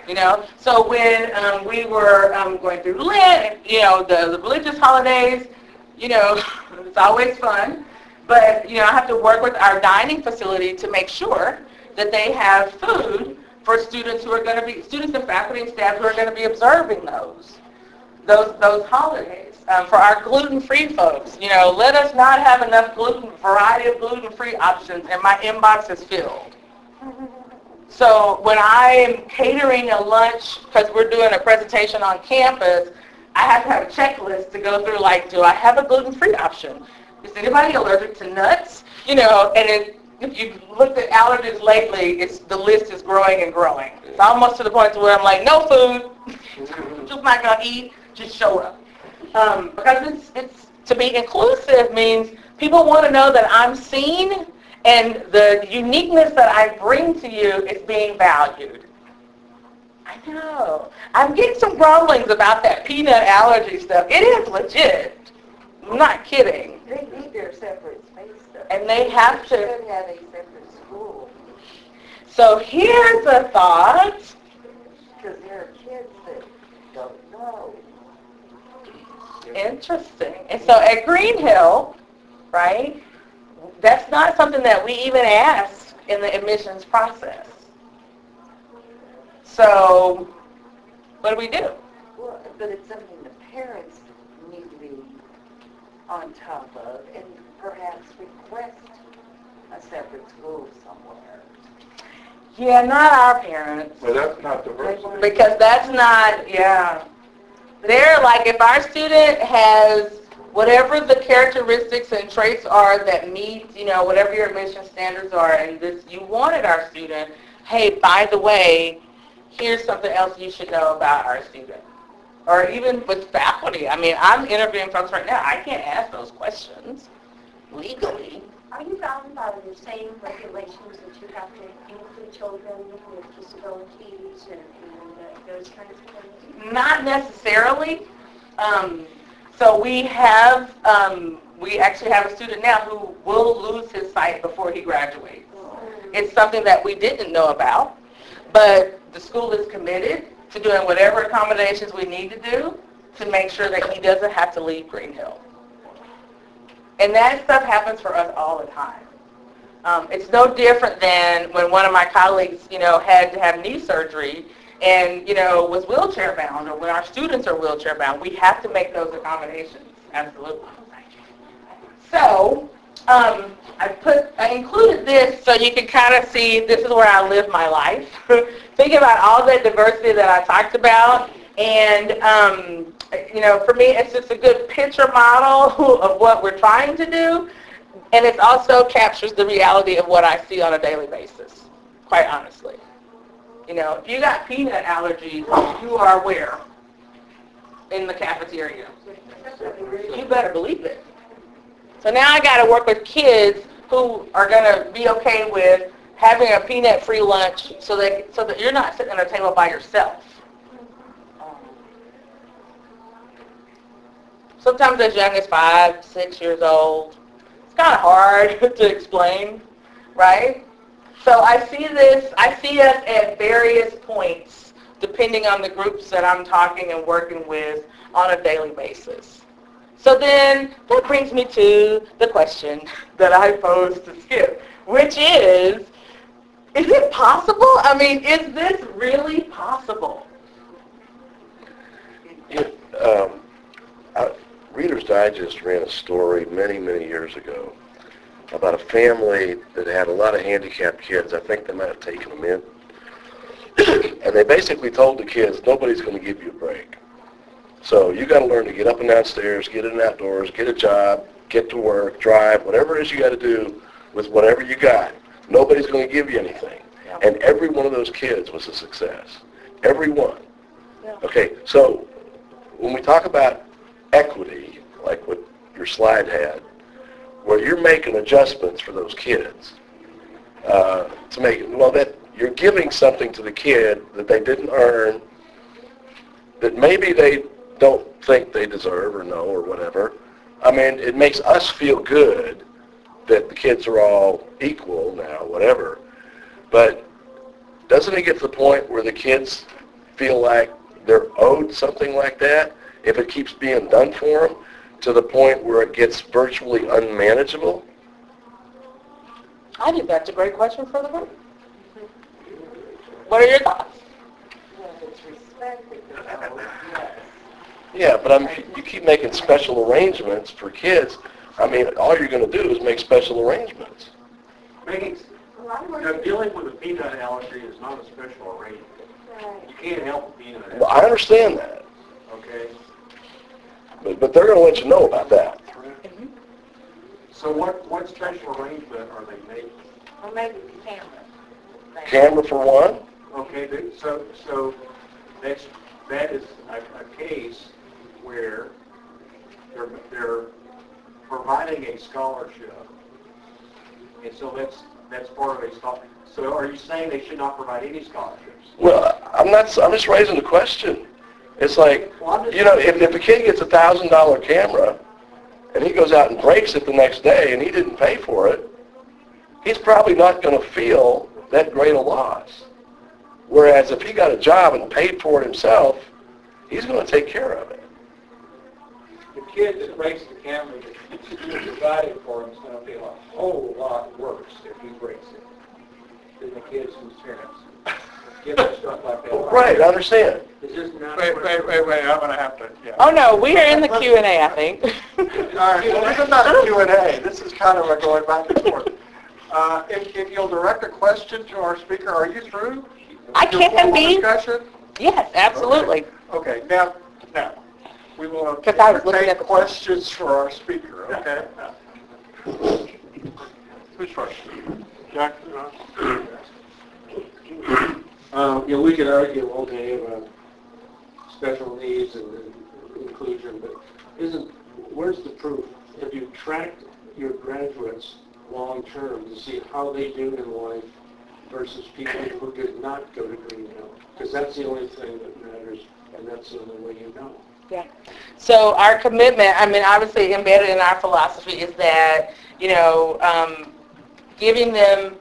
You know, so when we were going through Lent, you know, the religious holidays, you know, it's always fun. But, you know, I have to work with our dining facility to make sure that they have food for students who are going to be, students and faculty and staff who are going to be observing those holidays. For our gluten-free folks, you know, let us not have enough variety of gluten-free options, and my inbox is filled. So when I am catering a lunch, because we're doing a presentation on campus, I have to have a checklist to go through, like, do I have a gluten-free option? Is anybody allergic to nuts? You know, and if you've looked at allergies lately, the list is growing and growing. It's almost to the point where I'm like, no food, just not going to eat, just show up. Because it's to be inclusive means people want to know that I'm seen and the uniqueness that I bring to you is being valued. I know. I'm getting some grumblings about that peanut allergy stuff. It is legit. I'm not kidding. They need their separate space, though. And they have to. They should have a separate school. So here's a thought. Because there are kids that don't know. Interesting. And so at Green Hill, right, that's not something that we even ask in the admissions process. So what do? Well, but it's something the parents need to be on top of and perhaps request a separate school somewhere. Yeah, not our parents. Well, that's not diversity. Because that's not, yeah. They're like, if our student has whatever the characteristics and traits are that meet, you know, whatever your admission standards are, and this, you wanted our student, hey, by the way, here's something else you should know about our student. Or even with faculty. I mean, I'm interviewing folks right now. I can't ask those questions legally. Are you bound by the same regulations that you have to include children with disabilities and those kinds of things? Not necessarily. So we actually have a student now who will lose his sight before he graduates. It's something that we didn't know about, but the school is committed to doing whatever accommodations we need to do to make sure that he doesn't have to leave Green Hill. And that stuff happens for us all the time. It's no different than when one of my colleagues, you know, had to have knee surgery and, you know, was wheelchair bound, or when our students are wheelchair bound. We have to make those accommodations, absolutely. So I included this so you can kind of see this is where I live my life. Think about all that diversity that I talked about, and you know, for me, it's just a good picture model of what we're trying to do, and it also captures the reality of what I see on a daily basis, quite honestly. You know, if you got peanut allergies, you are where? In the cafeteria. You better believe it. So now I got to work with kids who are going to be okay with having a peanut-free lunch so that you're not sitting at a table by yourself. Sometimes as young as 5, 6 years old. It's kind of hard to explain, right? So I see us at various points depending on the groups that I'm talking and working with on a daily basis. So then that brings me to the question that I posed to Skip, which is it possible? I mean, is this really possible? Reader's Digest ran a story many, many years ago about a family that had a lot of handicapped kids. I think they might have taken them in. And they basically told the kids, nobody's going to give you a break. So you got to learn to get up and downstairs, get in and outdoors, get a job, get to work, drive, whatever it is you got to do with whatever you got. Nobody's going to give you anything. And every one of those kids was a success. Every one. Okay, so when we talk about equity, like what your slide had, where you're making adjustments for those kids to make it, well, that you're giving something to the kid that they didn't earn, that maybe they don't think they deserve or know or whatever. I mean, it makes us feel good that the kids are all equal now, whatever. But doesn't it get to the point where the kids feel like they're owed something like that if it keeps being done for them to the point where it gets virtually unmanageable? I think that's a great question for the group. What are your thoughts? Well, it's respected, though, yes. Yeah, but you keep making special arrangements for kids. I mean, all you're going to do is make special arrangements. Dealing with a peanut allergy is not a special arrangement. You can't help a peanut allergy, Well, I understand that, okay? but they're going to let you know about that. So what special arrangement are they making? Or maybe the camera. Camera for one? Okay, so that is a case where they're providing a scholarship, and so that's part of a scholarship. So are you saying they should not provide any scholarships? Well, I'm just raising the question. It's like, you know, if a kid gets a $1,000 camera and he goes out and breaks it the next day and he didn't pay for it, he's probably not going to feel that great a loss. Whereas if he got a job and paid for it himself, he's going to take care of it. The kid that breaks the camera that you provided for him is going to feel a whole lot worse if he breaks it than the kids whose parents give them stuff like that. Right, I understand. It's just not. Wait, I'm going to have to, yeah. Oh, no, we are in the Q&A, I think. All right, well, this is not a Q&A. This is kind of a going back and forth. If you'll direct a question to our speaker, are you through? I Your can formal be. discussion? Yes, absolutely. Okay, now, we will 'Cause I was looking take at the- questions for our speaker, okay? Who's first? Jack? We could argue all day about special needs and inclusion, but where's the proof? Have you tracked your graduates long-term to see how they do in life versus people who did not go to Green Hill? Because that's the only thing that matters, and that's the only way you know. Yeah. So our commitment, I mean, obviously embedded in our philosophy is that, giving them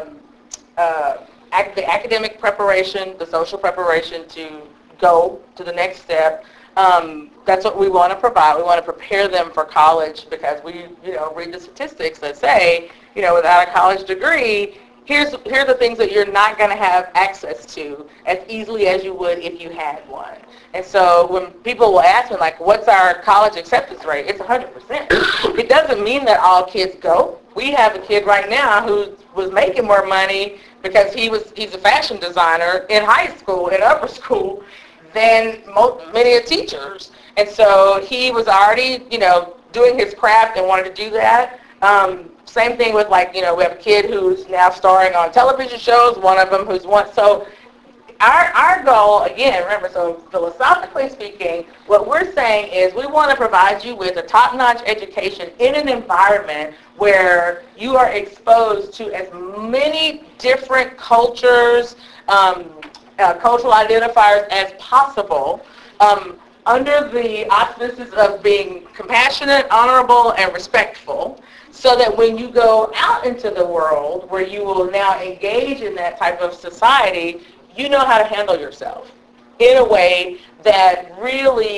the academic preparation, the social preparation to go to the next step. That's what we want to provide. We want to prepare them for college because we, read the statistics that say, without a college degree, here are the things that you're not going to have access to as easily as you would if you had one. And so when people will ask me, like, what's our college acceptance rate? It's 100%. It doesn't mean that all kids go. We have a kid right now who was making more money because he's a fashion designer in high school, in upper school, than many teachers. And so he was already, doing his craft and wanted to do that. Same thing with, we have a kid who's now starring on television shows, one of them so our goal, again, remember, so philosophically speaking, what we're saying is we want to provide you with a top-notch education in an environment where you are exposed to as many different cultures, cultural identifiers as possible, under the auspices of being compassionate, honorable, and respectful, so that when you go out into the world where you will now engage in that type of society, you know how to handle yourself in a way that really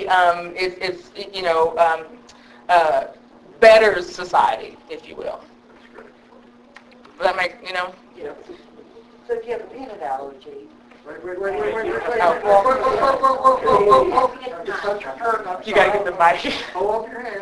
betters society, if you will. Does that make, Yeah. So if you have a peanut allergy, You got to get the mic. Hold up your hand.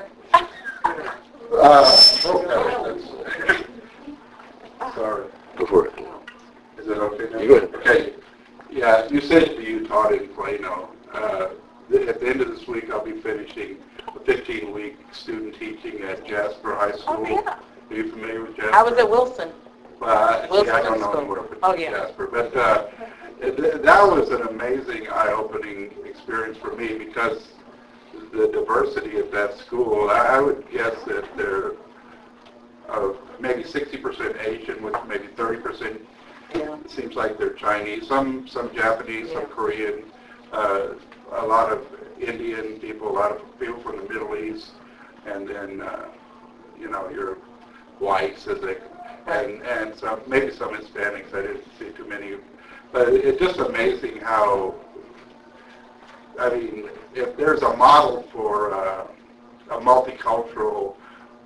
Sorry. Go for it. Is it okay now? You go ahead. Okay. Yeah, you said you taught in Plano. At the end of this week, I'll be finishing a 15-week student teaching at Jasper High School. Oh, yeah. Are you familiar with Jasper? I was at Wilson. Wilson I don't know School. anywhere but Oh, yeah. Jasper. But that was an amazing, eye-opening experience for me because the diversity of that school, I would guess that they're maybe 60% Asian with maybe 30%. Yeah. It seems like they're Chinese, some Japanese, some Korean, a lot of Indian people, a lot of people from the Middle East, and then your whites as they, and some maybe some Hispanics. I didn't see too many, but it's just amazing how I mean, if there's a model for a multicultural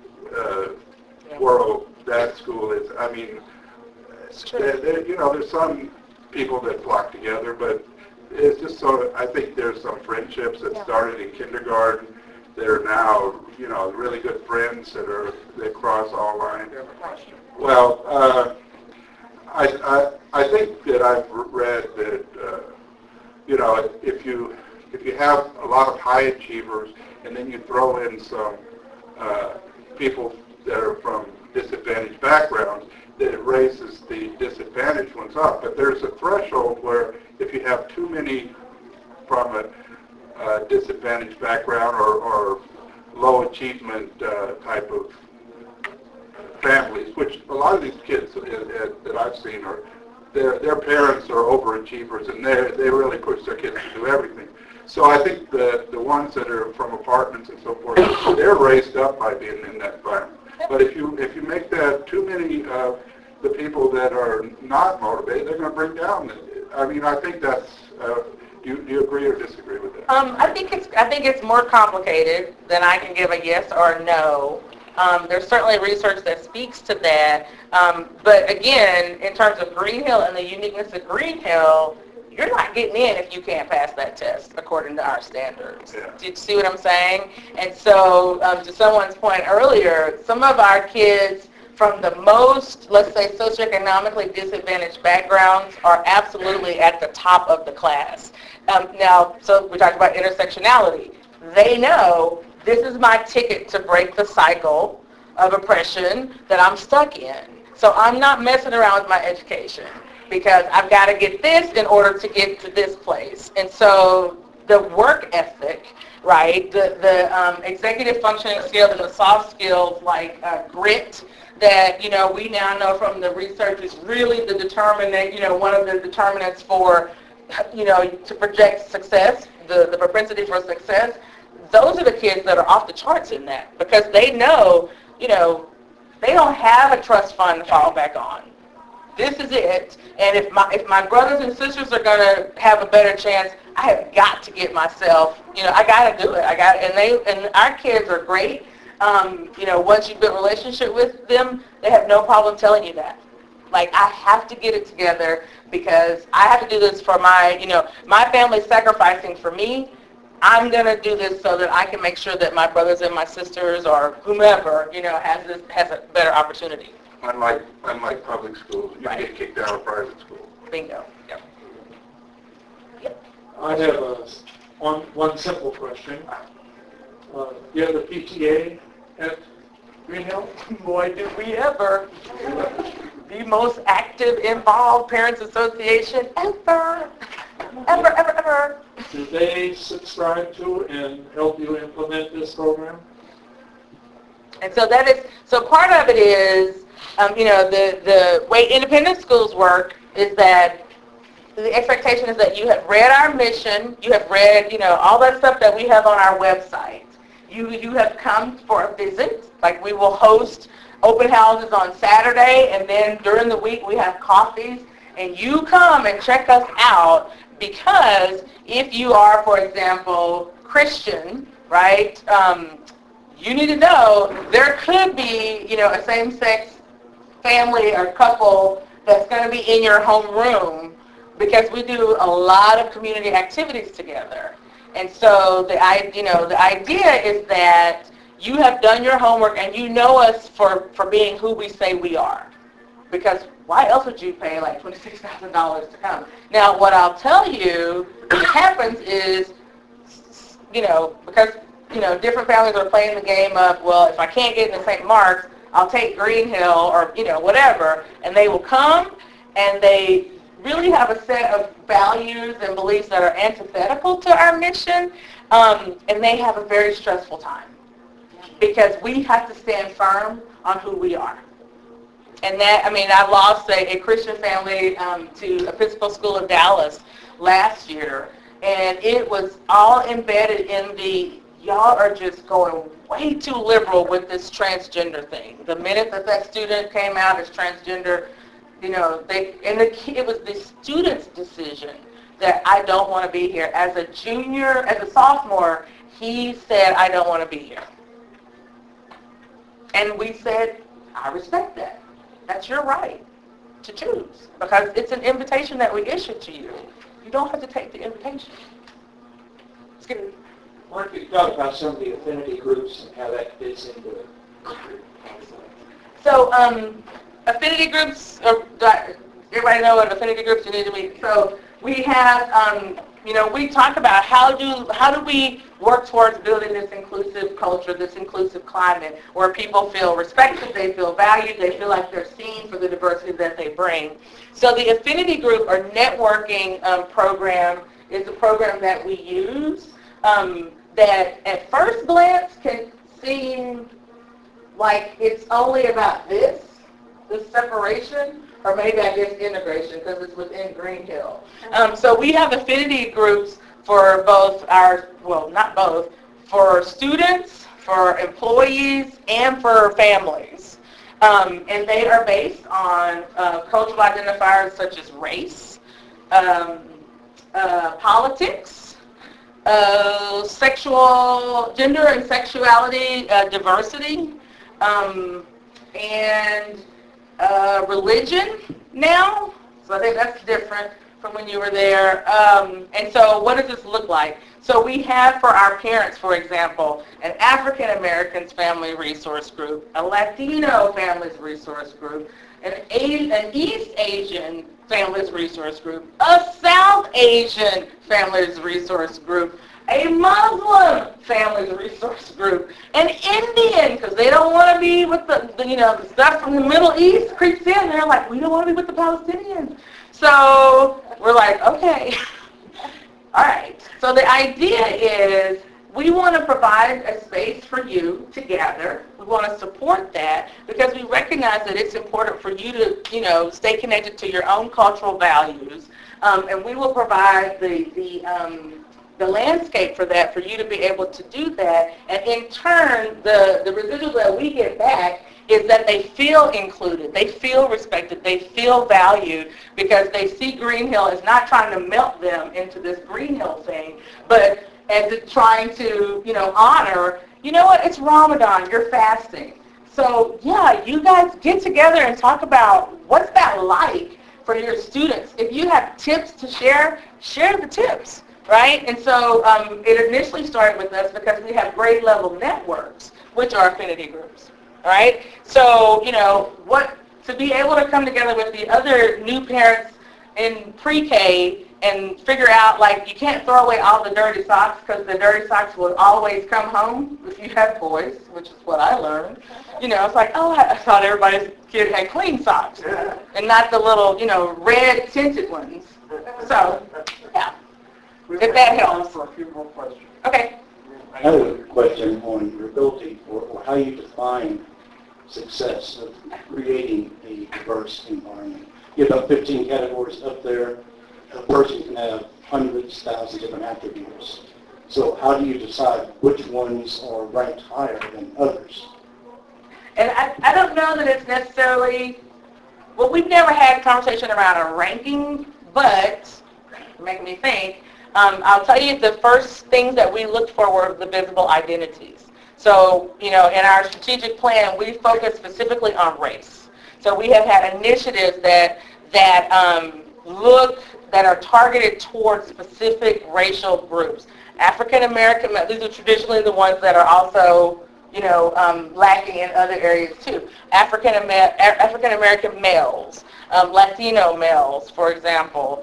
world, that school is, I mean, you know, there's some people that flock together, but it's just so, I think there's some friendships that started in kindergarten that are now, you know, really good friends that cross all lines. Well, I think that I've read that, you know, if you have a lot of high achievers and then you throw in some people that are from disadvantaged backgrounds, that it raises the disadvantaged ones up. But there's a threshold where if you have too many from a disadvantaged background or low achievement type of families, which a lot of these kids that I've seen are, their parents are overachievers and they really push their kids to do everything. So I think the ones that are from apartments and so forth, they're raised up by being in that environment. But if you make that too many the people that are not motivated, they're going to bring down. I mean, I think that's. Do you agree or disagree with that? I think it's more complicated than I can give a yes or a no. There's certainly research that speaks to that. But again, in terms of Green Hill and the uniqueness of Green Hill, you're not getting in if you can't pass that test according to our standards. Yeah. Do you see what I'm saying? And so, to someone's point earlier, some of our kids from the most, let's say, socioeconomically disadvantaged backgrounds are absolutely at the top of the class. Now, so we talked about intersectionality. They know this is my ticket to break the cycle of oppression that I'm stuck in. So I'm not messing around with my education because I've got to get this in order to get to this place. And so the work ethic, right, the executive functioning skills and the soft skills like grit, that, you know, we now know from the research is really the determinant, you know, one of the determinants for, you know, to project success, the propensity for success. Those are the kids that are off the charts in that because they know, you know, they don't have a trust fund to fall back on. This is it. And if my brothers and sisters are going to have a better chance, I have got to get myself, you know, I got to do it. And our kids are great. You know, once you build a relationship with them, they have no problem telling you that. Like, I have to get it together because I have to do this for my, you know, my family's sacrificing for me. I'm going to do this so that I can make sure that my brothers and my sisters or whomever, you know, has a better opportunity. Unlike public schools, you Right. get kicked out of private school. Bingo. Yep. I have one simple question. Do you have the PTA at Green Hill? Boy, did we ever. The most active, involved Parents Association ever. Ever. Do they subscribe to and help you implement this program? And so so part of it is, you know, the way independent schools work is that the expectation is that you have read our mission, you have read, you know, all that stuff that we have on our website. You have come for a visit, like we will host open houses on Saturday, and then during the week we have coffees, and you come and check us out because if you are, for example, Christian, right, you need to know there could be, you know, a same-sex family or couple that's going to be in your homeroom because we do a lot of community activities together. And so the idea is that you have done your homework and you know us for being who we say we are. Because why else would you pay like $26,000 to come? Now, what I'll tell you happens is, you know, because, you know, different families are playing the game of, well, if I can't get into St. Mark's, I'll take Green Hill or, you know, whatever. And they will come and they really have a set of values and beliefs that are antithetical to our mission, and they have a very stressful time because we have to stand firm on who we are. And that, I mean, I lost a Christian family to Episcopal School of Dallas last year, and it was all embedded in y'all are just going way too liberal with this transgender thing. The minute that student came out as transgender, you know, it was the student's decision that I don't want to be here. As a junior, as a sophomore, he said, I don't want to be here. And we said, I respect that. That's your right to choose, because it's an invitation that we issue to you. You don't have to take the invitation. It's good. Why don't you talk about some of the affinity groups and how that fits into it? So, affinity groups, everybody know what affinity groups you need to be. So we have, we talk about how do we work towards building this inclusive culture, this inclusive climate, where people feel respected, they feel valued, they feel like they're seen for the diversity that they bring. So the affinity group or networking program is a program that we use that at first glance can seem like it's only about this separation, or maybe I guess integration, because it's within Green Hill. So we have affinity groups for both not both, for students, for employees, and for families. And they are based on cultural identifiers such as race, politics, gender and sexuality, diversity, and religion now. So I think that's different from when you were there. And so what does this look like? So we have for our parents, for example, an African Americans Family Resource Group, a Latino Families Resource Group, an East Asian Families Resource Group, a South Asian Families Resource Group, a Muslim Families Resource Group, an Indian, because they don't want to be with the stuff from the Middle East creeps in. They're like, we don't want to be with the Palestinians. So we're like, okay, all right. So the idea is we want to provide a space for you to gather. We want to support that because we recognize that it's important for you to, stay connected to your own cultural values. And we will provide the landscape for that, for you to be able to do that. And in turn, the residual that we get back is that they feel included, they feel respected, they feel valued, because they see Green Hill as not trying to melt them into this Green Hill thing, but as it's trying to, honor, it's Ramadan, you're fasting. So yeah, you guys get together and talk about what's that like for your students. If you have tips to share the tips. Right? And so it initially started with us because we have grade level networks, which are affinity groups. All right? So, to be able to come together with the other new parents in pre-K and figure out, you can't throw away all the dirty socks because the dirty socks will always come home if you have boys, which is what I learned. It's like, oh, I thought everybody's kid had clean socks and not the little, red tinted ones. So, yeah. If that helps. For a few more questions. Okay. I have a question on your ability or how you define success of creating a diverse environment. You have about 15 categories up there. A person can have hundreds, thousands of different attributes. So how do you decide which ones are ranked higher than others? And I don't know that it's necessarily, we've never had a conversation around a ranking, but making me think, I'll tell you the first things that we looked for were the visible identities. So, in our strategic plan, we focus specifically on race. So we have had initiatives that are targeted towards specific racial groups. African American, these are traditionally the ones that are also, lacking in other areas too. African American males, Latino males, for example.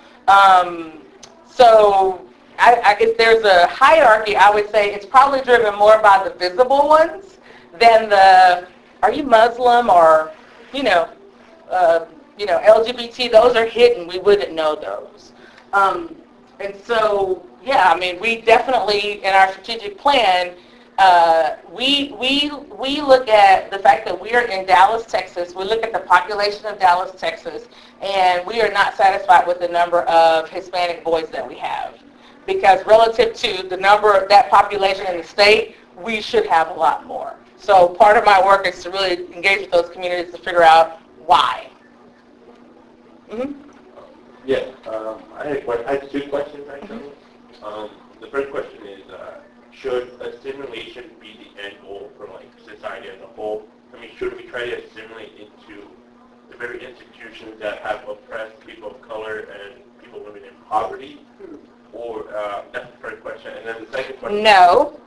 So if there's a hierarchy, I would say it's probably driven more by the visible ones than are you Muslim or, LGBT, those are hidden. We wouldn't know those. And so, we definitely, in our strategic plan, we look at the fact that we are in Dallas, Texas. We look at the population of Dallas, Texas, and we are not satisfied with the number of Hispanic boys that we have. Because relative to the number of that population in the state, we should have a lot more. So part of my work is to really engage with those communities to figure out why. Mm-hmm. Yeah, I had two questions actually. The first question is, should assimilation be the end goal for like society as a whole? I mean, should we try to assimilate into the very institutions that have oppressed people of color and people living in poverty? Or that's the first question. And then the second question. No.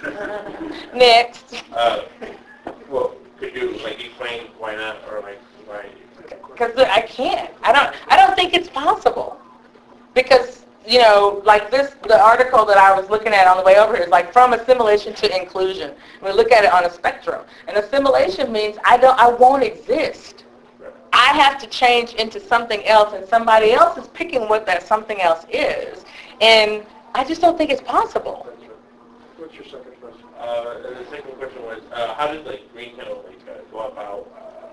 Next. Well, could you like explain why not, or like why? Because I can't. I don't think it's possible. Because, you know, like the article that I was looking at on the way over here is like from assimilation to inclusion. We look at it on a spectrum. And assimilation means I won't exist. I have to change into something else, and somebody else is picking what that something else is. And I just don't think it's possible. What's your second question? And the second question was, how did like Green Hill go about,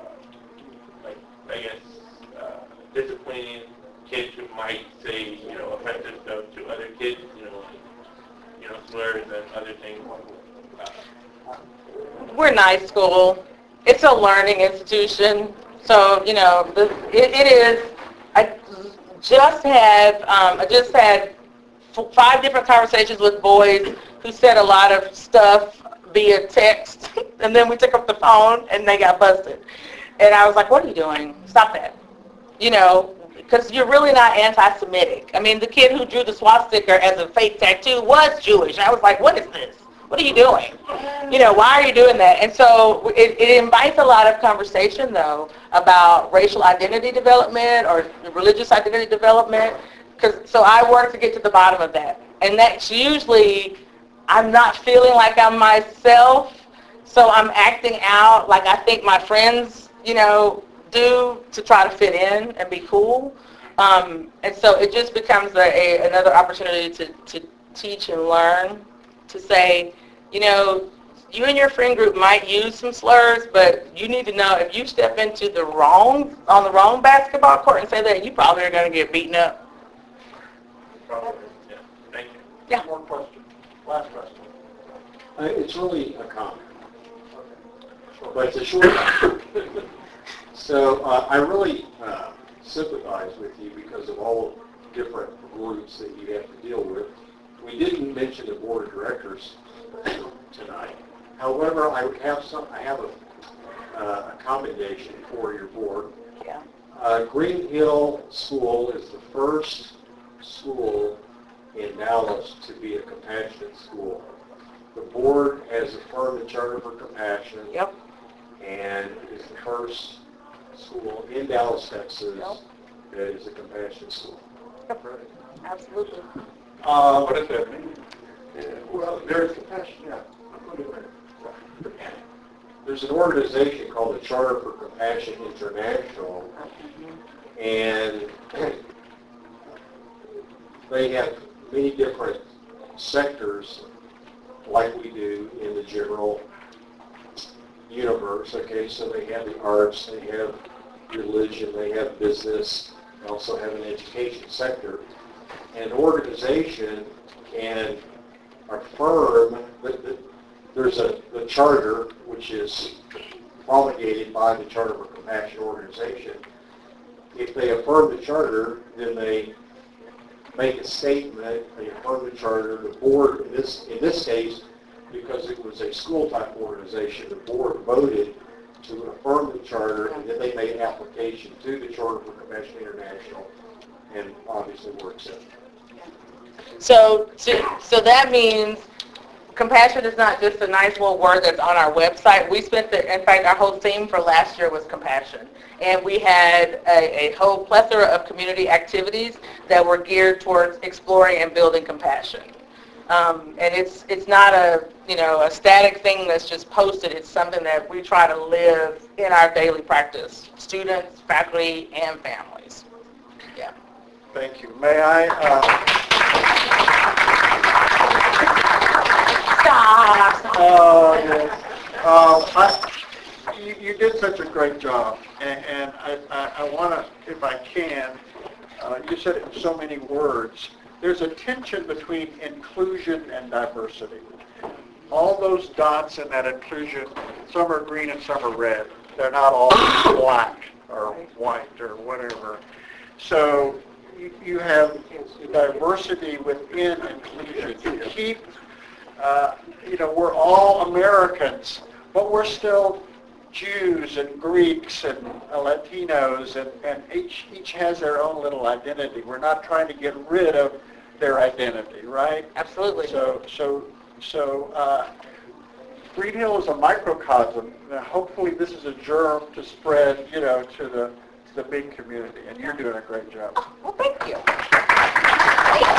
I guess, disciplining kids who might say, offensive stuff to other kids, slurs and other things. We're a nice school. It's a learning institution. So, it is. I just had 5 different conversations with boys who said a lot of stuff via text, and then we took up the phone and they got busted. And I was like, what are you doing? Stop that. Because you're really not anti-Semitic. I mean, the kid who drew the swastika as a fake tattoo was Jewish. I was like, what is this? What are you doing? Why are you doing that? And so it invites a lot of conversation, though, about racial identity development or religious identity development. So I work to get to the bottom of that. And that's usually, I'm not feeling like I'm myself, so I'm acting out like I think my friends, do to try to fit in and be cool. And so it just becomes another opportunity to teach and learn, to say, you and your friend group might use some slurs, but you need to know if you step into on the wrong basketball court and say that, you probably are going to get beaten up. Probably, yeah. Thank you. Yeah. More question. Last question. It's really a comment, but it's a short comment. So I really sympathize with you because of all the different groups that you have to deal with. We didn't mention the board of directors tonight. However, I have a commendation for your board. Yeah. Green Hill School is the first school in Dallas to be a compassionate school. The board has affirmed the Charter for Compassion. Yep. And is the first school in Dallas, Texas, Yep. that is a compassionate school. Yep. Absolutely. What does that mean? Well, there's compassion. Yeah. There's an organization called the Charter for Compassion International, and they have many different sectors like we do in the general universe. Okay, so they have the arts, they have religion, they have business, they also have an education sector. And an organization can affirm that there's the charter, which is promulgated by the Charter for Compassion organization. If they affirm the charter, then they make a statement, they affirm the charter. The board, in this case, because it was a school-type organization, the board voted to affirm the charter, and then they made application to the Charter for Compassion International, and obviously were accepted. So that means compassion is not just a nice little word that's on our website. We spent in fact, our whole theme for last year was compassion. And we had a whole plethora of community activities that were geared towards exploring and building compassion. And it's not a static thing that's just posted. It's something that we try to live in our daily practice, students, faculty, and families. Yeah. Thank you. May I? Stop. You did such a great job, and I want to, if I can, you said it in so many words. There's a tension between inclusion and diversity. All those dots in that inclusion, some are green and some are red. They're not all black or white or whatever. So you have diversity within inclusion. You keep, we're all Americans, but we're still Jews and Greeks and Latinos, and each has their own little identity. We're not trying to get rid of their identity, right? Absolutely. So Green Hill is a microcosm. Now, hopefully this is a germ to spread, to the big community, and you're doing a great job. Well, thank you.